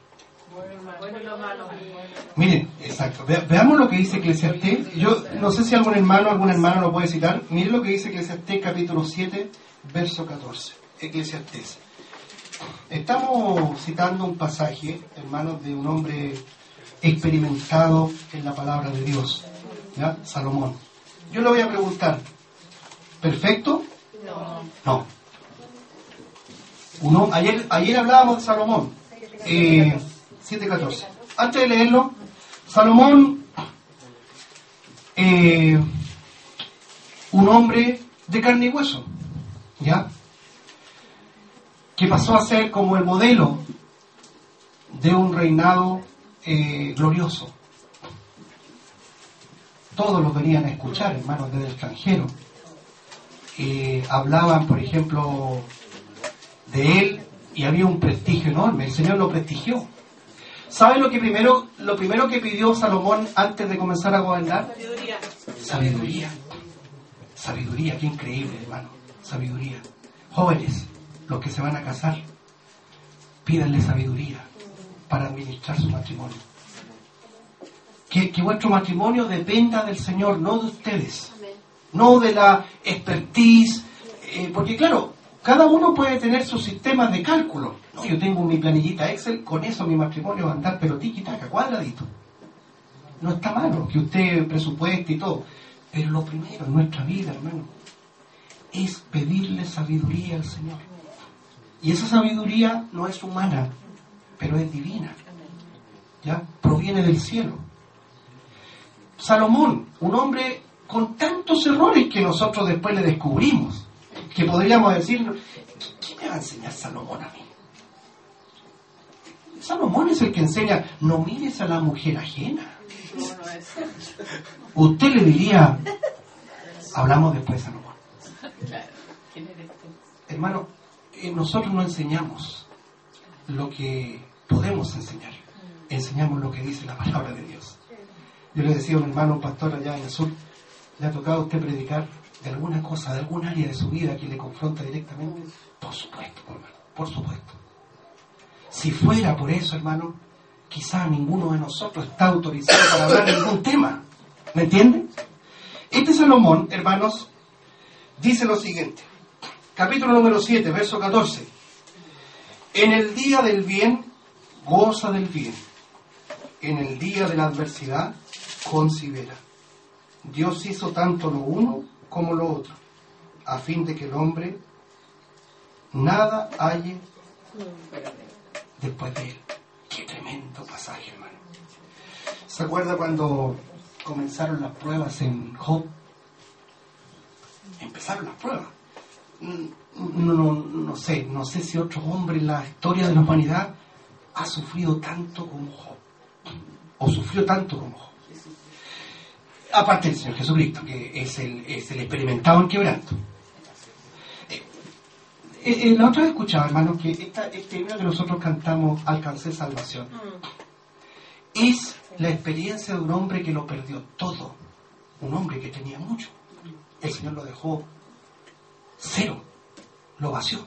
Miren, exacto, Ve, veamos lo que dice Eclesiastés. Yo no sé si algún hermano, algún hermano lo puede citar. Miren lo que dice Eclesiastés capítulo siete, verso catorce. Eclesiastés. Estamos citando un pasaje, hermanos, de un hombre experimentado en la palabra de Dios, ¿ya? Salomón. Yo le voy a preguntar, ¿perfecto? No. No. Uno, ayer, ayer hablábamos de Salomón, eh, siete catorce. Antes de leerlo, Salomón, eh, un hombre de carne y hueso, ¿ya? Que pasó a ser como el modelo de un reinado eh, glorioso. Todos lo venían a escuchar, hermanos, desde el extranjero. Eh, hablaban, por ejemplo, de él y había un prestigio enorme. El Señor lo prestigió. ¿Saben lo que primero, lo primero que pidió Salomón antes de comenzar a gobernar? Sabiduría. Sabiduría. Sabiduría, qué increíble, hermano. Sabiduría. Jóvenes, los que se van a casar, pídanle sabiduría para administrar su matrimonio. Que, que vuestro matrimonio dependa del Señor, no de ustedes. No de la expertise. Eh, porque claro, Cada uno puede tener sus sistemas de cálculo. No, yo tengo mi planillita Excel, con eso mi matrimonio va a andar pero tiqui-taca, cuadradito. No está malo que usted presupueste y todo. Pero lo primero en nuestra vida, hermano, es pedirle sabiduría al Señor. Y esa sabiduría no es humana, pero es divina. ¿Ya? Proviene del cielo. Salomón, un hombre con tantos errores que nosotros después le descubrimos, que podríamos decir, ¿qué me va a enseñar Salomón a mí? Salomón es el que enseña, no mires a la mujer ajena. Usted le diría, hablamos después de Salomón. Hermano, eh, nosotros no enseñamos lo que podemos enseñar, enseñamos lo que dice la palabra de Dios. Yo le decía a un hermano pastor allá en el sur, ¿le ha tocado a usted predicar de alguna cosa, de algún área de su vida que le confronta directamente? Por supuesto, hermano, por supuesto. Si fuera por eso, hermano, quizá ninguno de nosotros está autorizado para hablar de ningún tema. ¿Me entienden? Este Salomón, hermanos, dice lo siguiente. Capítulo número siete, verso catorce. En el día del bien, goza del bien. En el día de la adversidad, considera. Dios hizo tanto lo uno como lo otro, a fin de que el hombre nada halle después de él. Qué tremendo pasaje, hermano. ¿Se acuerda cuando comenzaron las pruebas en Job? Empezaron las pruebas. No, no, no sé, no sé si otro hombre en la historia de la humanidad ha sufrido tanto como Job, o sufrió tanto como Job. Aparte del Señor Jesucristo, que es el, es el experimentado en quebranto. Eh, eh, la otra vez escuchaba, hermano, que esta, este himno que nosotros cantamos, Alcancé Salvación, es la experiencia de un hombre que lo perdió todo, un hombre que tenía mucho. El Señor lo dejó cero, lo vació.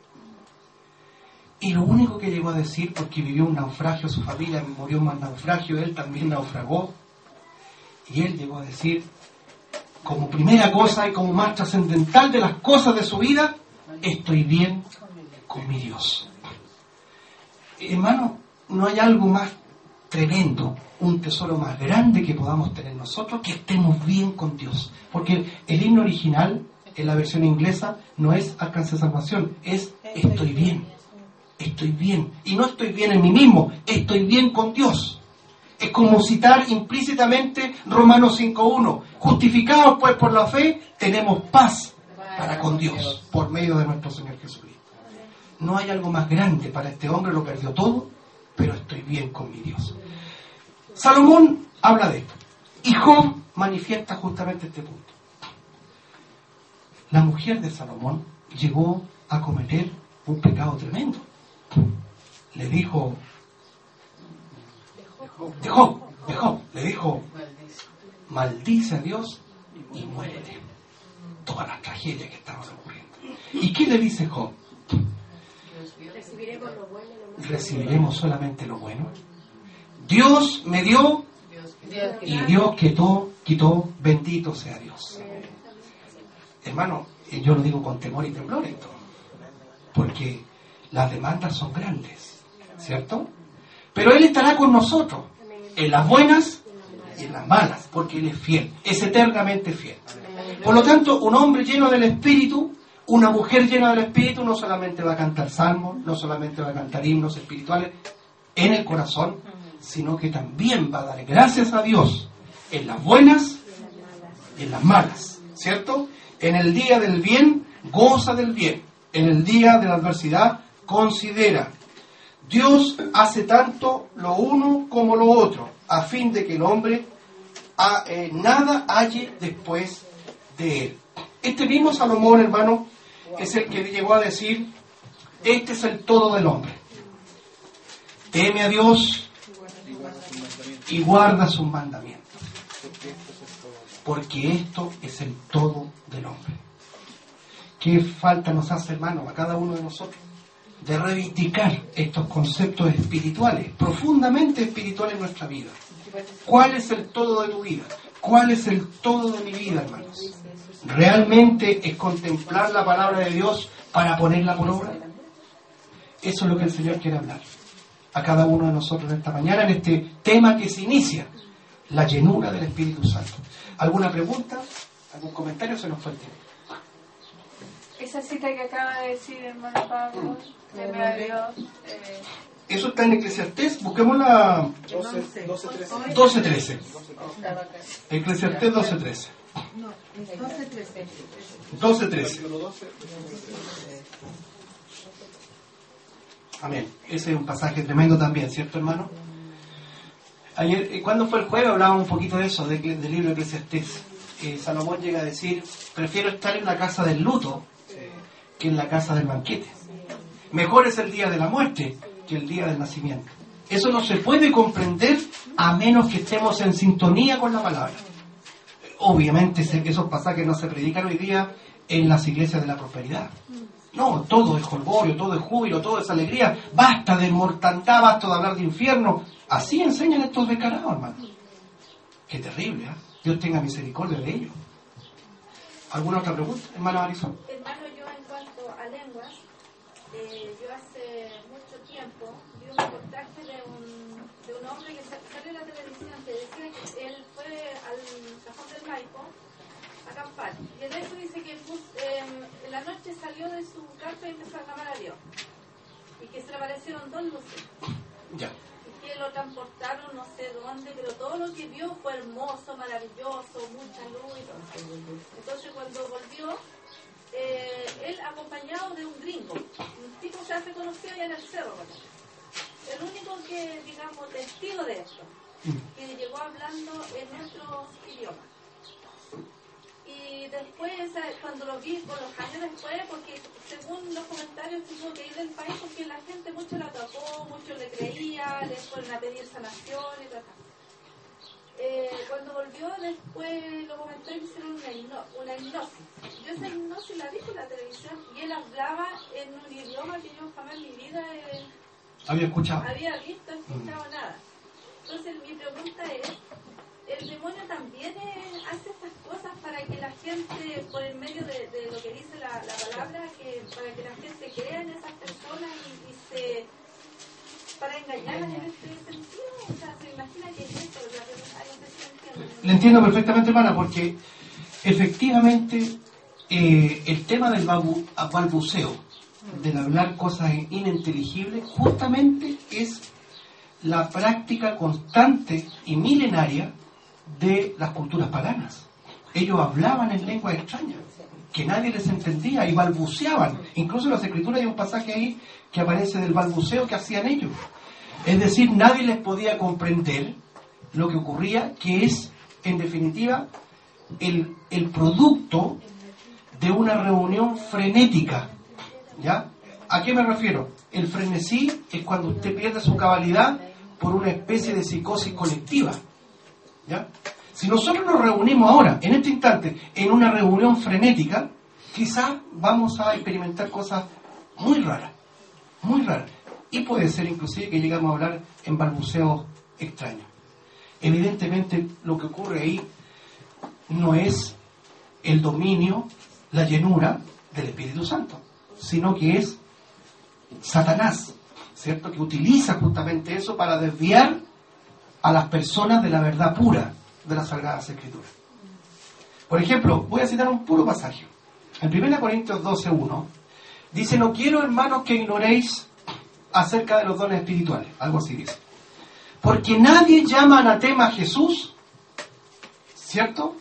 Y lo único que llegó a decir, porque vivió un naufragio, su familia murió en un naufragio, él también naufragó, y él llegó a decir, como primera cosa y como más trascendental de las cosas de su vida, estoy bien con mi Dios. Hermano, no hay algo más tremendo, un tesoro más grande que podamos tener nosotros, que estemos bien con Dios. Porque el himno original, en la versión inglesa, no es alcance salvación, es estoy bien, estoy bien. Y no estoy bien en mí mismo, estoy bien con Dios. Es como citar implícitamente Romanos cinco uno. Justificados pues por la fe, tenemos paz para con Dios, por medio de nuestro Señor Jesucristo. No hay algo más grande para este hombre, lo perdió todo, pero estoy bien con mi Dios. Salomón habla de esto. Y Job manifiesta justamente este punto. La mujer de Salomón llegó a cometer un pecado tremendo. Le dijo, de Job, de Job, le dijo, maldice a Dios y muérete. Todas las tragedias que estaban ocurriendo. ¿Y qué le dice Job? Recibiremos lo bueno y lo malo. ¿Recibiremos solamente lo bueno? Dios me dio y Dios quitó, quitó, bendito sea Dios. Hermano, yo lo digo con temor y temblor esto, porque las demandas son grandes, ¿cierto? Pero Él estará con nosotros, en las buenas y en las malas, porque Él es fiel, es eternamente fiel. Por lo tanto, un hombre lleno del Espíritu, una mujer llena del Espíritu, no solamente va a cantar salmos, no solamente va a cantar himnos espirituales en el corazón, sino que también va a dar gracias a Dios en las buenas y en las malas, ¿cierto? En el día del bien, goza del bien. En el día de la adversidad, considera. Dios hace tanto lo uno como lo otro, a fin de que el hombre a, eh, nada halle después de él. Este mismo Salomón, hermano, es el que llegó a decir, este es el todo del hombre. Teme a Dios y guarda sus mandamientos, porque esto es el todo del hombre. ¿Qué falta nos hace, hermano, a cada uno de nosotros? De reivindicar estos conceptos espirituales, profundamente espirituales en nuestra vida. ¿Cuál es el todo de tu vida? ¿Cuál es el todo de mi vida, hermanos? Realmente es contemplar la palabra de Dios para ponerla por obra. Eso es lo que el Señor quiere hablar a cada uno de nosotros esta mañana en este tema que se inicia, la llenura del Espíritu Santo. ¿Alguna pregunta? ¿Algún comentario? Se nos fue el tiempo. Esa cita que acaba de decir hermano Pablo, teme a Dios. Eh... Eso está en Eclesiastés, busquemos la doce trece. Eclesiastés doce trece. doce trece. Amén. Ese es un pasaje tremendo también, ¿cierto, hermano? Ayer, ¿cuándo fue el jueves? Hablábamos un poquito de eso, de, del libro de Eclesiastés. Eh, Salomón llega a decir, prefiero estar en la casa del luto que en la casa del banquete. Mejor es el día de la muerte que el día del nacimiento. Eso no se puede comprender a menos que estemos en sintonía con la palabra. Obviamente esos pasajes no se predican hoy día en las iglesias de la prosperidad. No, todo es jolgorio, todo es júbilo, todo es alegría. Basta de mortandad, basta de hablar de infierno. Así enseñan estos descarados, hermano. Qué terrible, ¿eh? Dios tenga misericordia de ellos. ¿Alguna otra pregunta, hermano Marisol? Hermano, yo en cuanto a lenguas, eh, yo hace mucho tiempo vi un reportaje de un, de un hombre que salió en la televisión que decía que él fue al Cajón del Maipo a acampar. Y en eso dice que eh, en la noche salió de su casa y empezó a clamar a Dios. Y que se le aparecieron dos luces. Ya. Que lo transportaron no sé dónde, pero todo lo que vio fue hermoso, maravilloso, mucha luz y todo. Entonces cuando volvió, eh, él acompañado de un gringo, un tipo que se hace conocido allá en el cerro, ¿verdad? El único que, digamos, testigo de esto, que llegó hablando en nuestros idiomas. Y después, cuando lo vi con los años después, porque según los comentarios tuvo que ir del país porque la gente mucho la atacó, mucho le creía, le fueron a pedir sanación y todo. Eh, cuando volvió después los comentarios hicieron una, hipno, una hipnosis. Yo esa hipnosis la vi por la televisión y él hablaba en un idioma que yo jamás en mi vida eh, había escuchado. Había visto, escuchado mm. nada. Entonces mi pregunta es, ¿el demonio también eh, hace estas cosas para que la gente, por el medio de, de lo que dice la, la palabra, que para que la gente crea en esas personas y, y se... para engañarlas en este sentido? O sea, ¿se imagina que es esto? La pregunta, no sé si entiendo. Le entiendo perfectamente, hermana, porque efectivamente eh, el tema del balbu, balbuceo, del hablar cosas ininteligibles, justamente es la práctica constante y milenaria de las culturas paganas. Ellos hablaban en lenguas extrañas que nadie les entendía y balbuceaban. Incluso en las escrituras hay un pasaje ahí que aparece del balbuceo que hacían ellos. Es decir, nadie les podía comprender lo que ocurría, que es, en definitiva, el, el producto de una reunión frenética. ¿Ya? ¿A qué me refiero? El frenesí es cuando usted pierde su cabalidad por una especie de psicosis colectiva. ¿Ya? Si nosotros nos reunimos ahora, en este instante, en una reunión frenética, quizás vamos a experimentar cosas muy raras, muy raras. Y puede ser inclusive que llegamos a hablar en balbuceos extraños. Evidentemente lo que ocurre ahí no es el dominio, la llenura del Espíritu Santo, sino que es Satanás, ¿cierto? Que utiliza justamente eso para desviar a las personas de la verdad pura de las Sagradas Escrituras. Por ejemplo, voy a citar un puro pasaje. En primera Corintios doce uno dice: no quiero, hermanos, que ignoréis acerca de los dones espirituales. Algo así dice. Porque nadie llama anatema a Jesús, ¿cierto?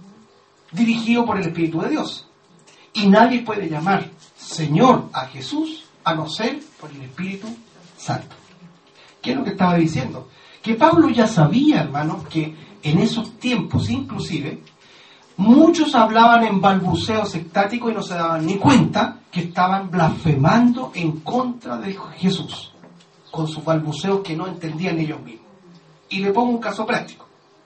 Dirigido por el Espíritu de Dios. Y nadie puede llamar Señor a Jesús a no ser por el Espíritu Santo. ¿Qué es lo que estaba diciendo? Que Pablo ya sabía, hermanos, que en esos tiempos inclusive muchos hablaban en balbuceos extáticos y no se daban ni cuenta que estaban blasfemando en contra de Jesús con sus balbuceos que no entendían ellos mismos. Y le pongo un caso práctico.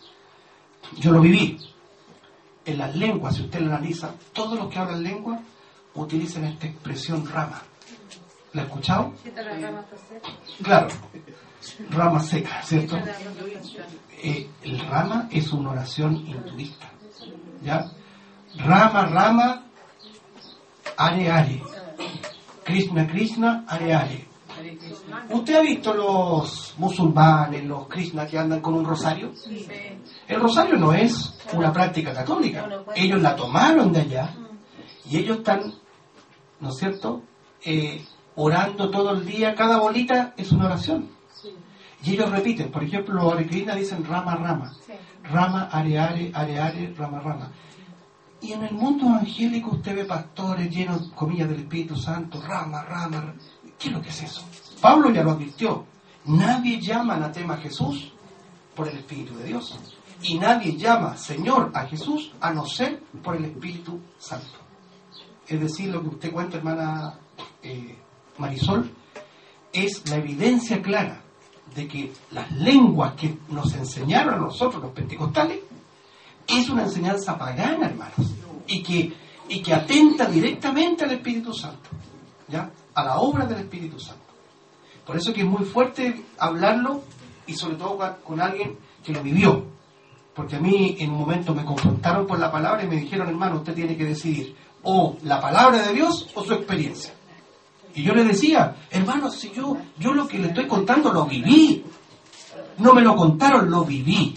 Yo lo viví. En las lenguas, si usted lo analiza, todos los que hablan lengua utilizan esta expresión rama. ¿La ha escuchado? Claro, rama seca, ¿cierto? Eh, el rama es una oración hinduista, ¿ya? Rama, rama, are, are. Krishna, Krishna, Hare Hare. ¿Usted ha visto los musulmanes, los Krishna que andan con un rosario? Sí. El rosario no es una práctica católica. Ellos la tomaron de allá y ellos están, ¿no es cierto?, eh, orando todo el día. Cada bolita es una oración. Y ellos repiten, por ejemplo, los Hare Krishna dicen Rama, Rama. Rama, Hare Hare, Hare Hare, Rama, Rama. Y en el mundo evangélico usted ve pastores llenos, comillas, del Espíritu Santo, Rama, Rama, Rama. ¿Qué es lo que es eso? Pablo ya lo advirtió. Nadie llama anatema a Jesús por el Espíritu de Dios. Y nadie llama Señor a Jesús a no ser por el Espíritu Santo. Es decir, lo que usted cuenta, hermana eh, Marisol, es la evidencia clara de que las lenguas que nos enseñaron a nosotros los pentecostales es una enseñanza pagana, hermanos, y que, y que atenta directamente al Espíritu Santo, ¿ya?, a la obra del Espíritu Santo. Por eso que es muy fuerte hablarlo, y sobre todo con alguien que lo vivió, porque a mí en un momento me confrontaron por la palabra y me dijeron, hermano, usted tiene que decidir o la palabra de Dios o su experiencia. Y yo le decía, hermano, si yo, yo lo que le estoy contando lo viví, no me lo contaron, lo viví.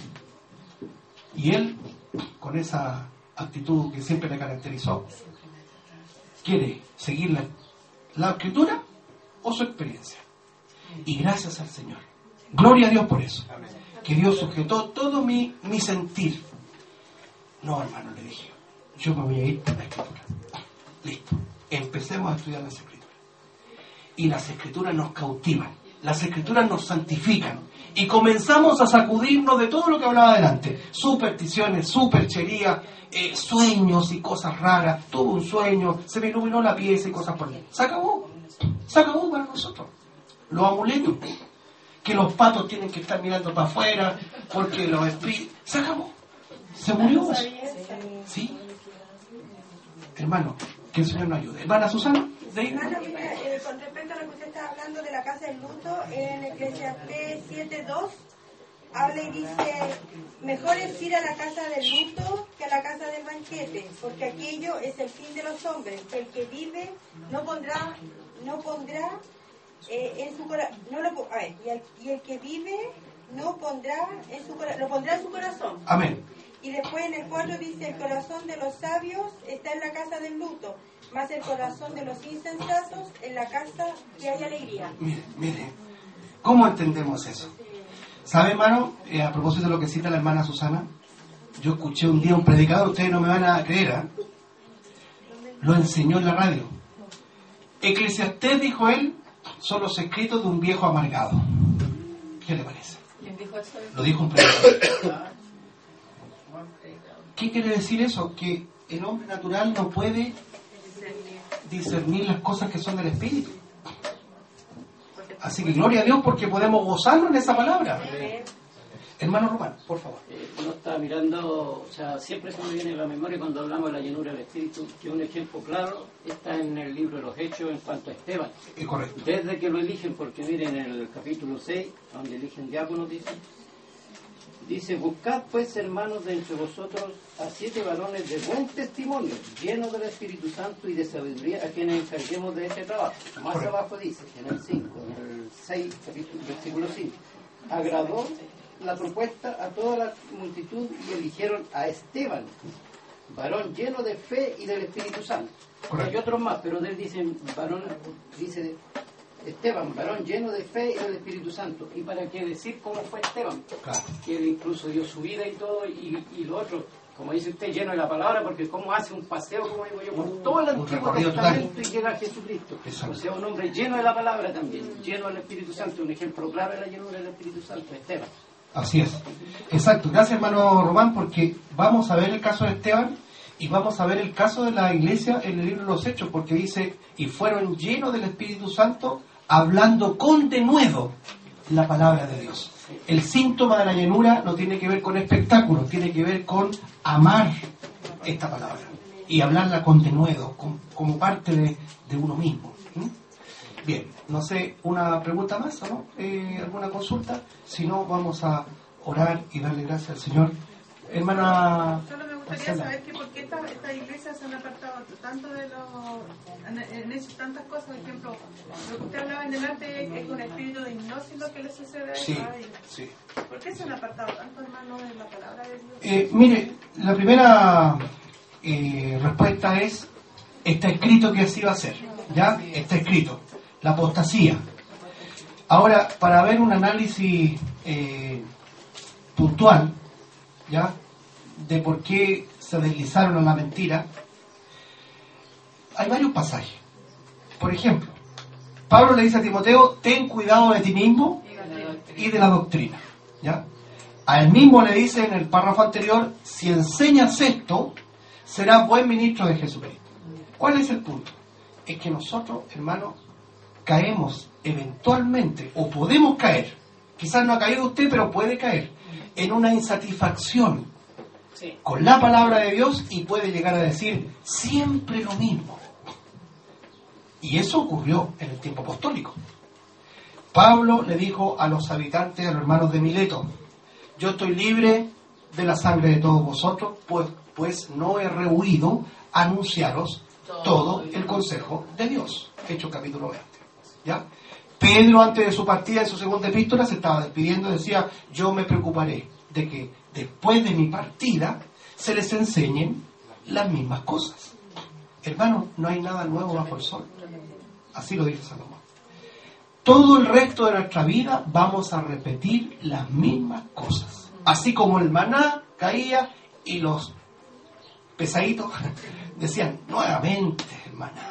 Y él, con esa actitud que siempre le caracterizó, quiere seguir la, la escritura o su experiencia. Y gracias al Señor, gloria a Dios por eso, que Dios sujetó todo mi, mi sentir. No, hermano, le dije, yo me voy a ir por la escritura. Listo, empecemos a estudiar las escrituras. Y las escrituras nos cautivan, las escrituras nos santifican, y comenzamos a sacudirnos de todo lo que hablaba adelante, supersticiones, superchería, eh, sueños y cosas raras. Tuve un sueño, se me iluminó la pieza y cosas por ahí. Se acabó, se acabó para nosotros. Los amuletos, que los patos tienen que estar mirando para afuera, porque los espíritus, se acabó, se murió. ¿Sí? Hermano, que el Señor nos ayude. Hermana Susana. Hermano, mira, eh, con respecto a lo que usted está hablando de la casa del luto, en Eclesiastés siete dos habla y dice, mejor es ir a la casa del luto que a la casa del banquete, porque aquello es el fin de los hombres. El que vive no pondrá, no pondrá eh, en su corazón, no lo, a ver, y, el, y el que vive no pondrá en su corazón, lo pondrá en su corazón. Amén. Y después en el cuatro dice, el corazón de los sabios está en la casa del luto, más el corazón de los insensatos en la casa que hay alegría. Mire, mire, ¿cómo entendemos eso? ¿Sabe, hermano? Eh, a propósito de lo que cita la hermana Susana, yo escuché un día un predicador, ustedes no me van a creer, ¿eh? Lo enseñó en la radio. Eclesiastés, dijo él, son los escritos de un viejo amargado. ¿Qué le parece? ¿Quién dijo eso? Lo dijo un predicador. ¿Qué quiere decir eso? Que el hombre natural no puede discernir las cosas que son del Espíritu. Así que gloria a Dios porque podemos gozarnos en esa palabra. Hermano Román, por favor. Eh, uno está mirando, o sea, siempre se me viene a la memoria cuando hablamos de la llenura del Espíritu, que un ejemplo claro está en el libro de los Hechos en cuanto a Esteban. Es correcto. Desde que lo eligen, porque miren en el capítulo seis, donde eligen diáconos, dice, dice, buscad pues, hermanos, de entre vosotros a siete varones de buen testimonio, llenos del Espíritu Santo y de sabiduría, a quienes encarguemos de este trabajo. Más correcto. Abajo dice, en el cinco, en el seis, capítulo, versículo cinco, agradó la propuesta a toda la multitud y eligieron a Esteban, varón lleno de fe y del Espíritu Santo. Correcto. Hay otros más, pero de él dicen varón, dice Esteban, varón lleno de fe y del Espíritu Santo. ¿Y para qué decir cómo fue Esteban? Claro. Que él incluso dio su vida y todo, y, y lo otro, como dice usted, lleno de la palabra, porque cómo hace un paseo, como digo yo, por todo el Un Antiguo recorrido Testamento total. y llega a Jesucristo. Exacto. O sea, un hombre lleno de la palabra también, lleno del Espíritu Santo. Un ejemplo claro de la llenura del Espíritu Santo, Esteban. Así es. Exacto. Gracias, hermano Román, porque vamos a ver el caso de Esteban y vamos a ver el caso de la iglesia en el libro de los Hechos, porque dice, y fueron llenos del Espíritu Santo, hablando con denuedo la palabra de Dios. El síntoma de la llenura no tiene que ver con espectáculos, tiene que ver con amar esta palabra y hablarla con denuedo, con, como parte de, de uno mismo. ¿Mm? Bien, no sé, una pregunta más, ¿o no? Eh, ¿Alguna consulta? Si no, vamos a orar y darle gracias al Señor. Hermana... Solo me gustaría saber que por qué estas esta iglesias se han apartado tanto de los... En, en hecho tantas cosas, por ejemplo, lo que usted hablaba en delante es un espíritu de hipnosis lo que le sucede a Sí, ellos. sí. ¿Por qué se han apartado tanto, hermano, de la palabra de Dios? Eh, mire, la primera eh, respuesta es, está escrito que así va a ser, ¿ya? Está escrito, la apostasía. Ahora, para ver un análisis eh, puntual, ¿ya?, de por qué se deslizaron a la mentira, hay varios pasajes. Por ejemplo, Pablo le dice a Timoteo, ten cuidado de ti mismo y de la doctrina, ¿ya? A él mismo le dice en el párrafo anterior, si enseñas esto, serás buen ministro de Jesucristo. ¿Cuál es el punto? Es que nosotros, hermanos, caemos eventualmente, o podemos caer, quizás no ha caído usted, pero puede caer, en una insatisfacción sí. con la palabra de Dios y puede llegar a decir siempre lo mismo. Y eso ocurrió en el tiempo apostólico. Pablo le dijo a los habitantes, a los hermanos de Mileto, yo estoy libre de la sangre de todos vosotros, pues, pues no he rehuido anunciaros todo el consejo de Dios. Hechos capítulo veinte. ¿Ya? Pedro, antes de su partida, en su segunda epístola, se estaba despidiendo y decía, yo me preocuparé de que después de mi partida se les enseñen las mismas cosas. Hermano, no hay nada nuevo bajo el sol. Así lo dice Salomón. Todo el resto de nuestra vida vamos a repetir las mismas cosas. Así como el maná caía y los pesaditos decían, nuevamente el maná.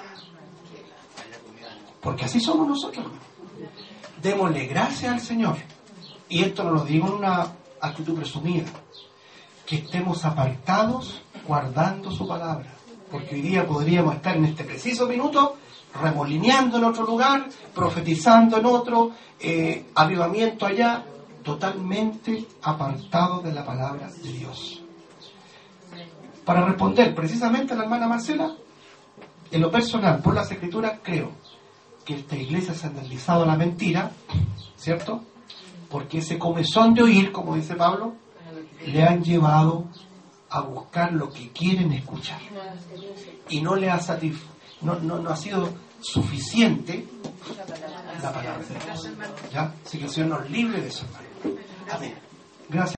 Porque así somos nosotros. Démosle gracias al Señor. Y esto no lo digo en una actitud presumida. Que estemos apartados guardando su palabra. Porque hoy día podríamos estar en este preciso minuto remolineando en otro lugar, profetizando en otro, eh, avivamiento allá, totalmente apartados de la palabra de Dios. Para responder precisamente a la hermana Marcela, en lo personal, por las escrituras, creo que esta iglesia se ha deslizado a la mentira, ¿cierto? Porque ese comezón de oír, como dice Pablo, le han llevado a buscar lo que quieren escuchar. Y no le ha satisf- no, no, no ha sido suficiente la palabra de Dios. ¿Ya? Así que el Señor nos libre de eso, hermano. Amén. Gracias.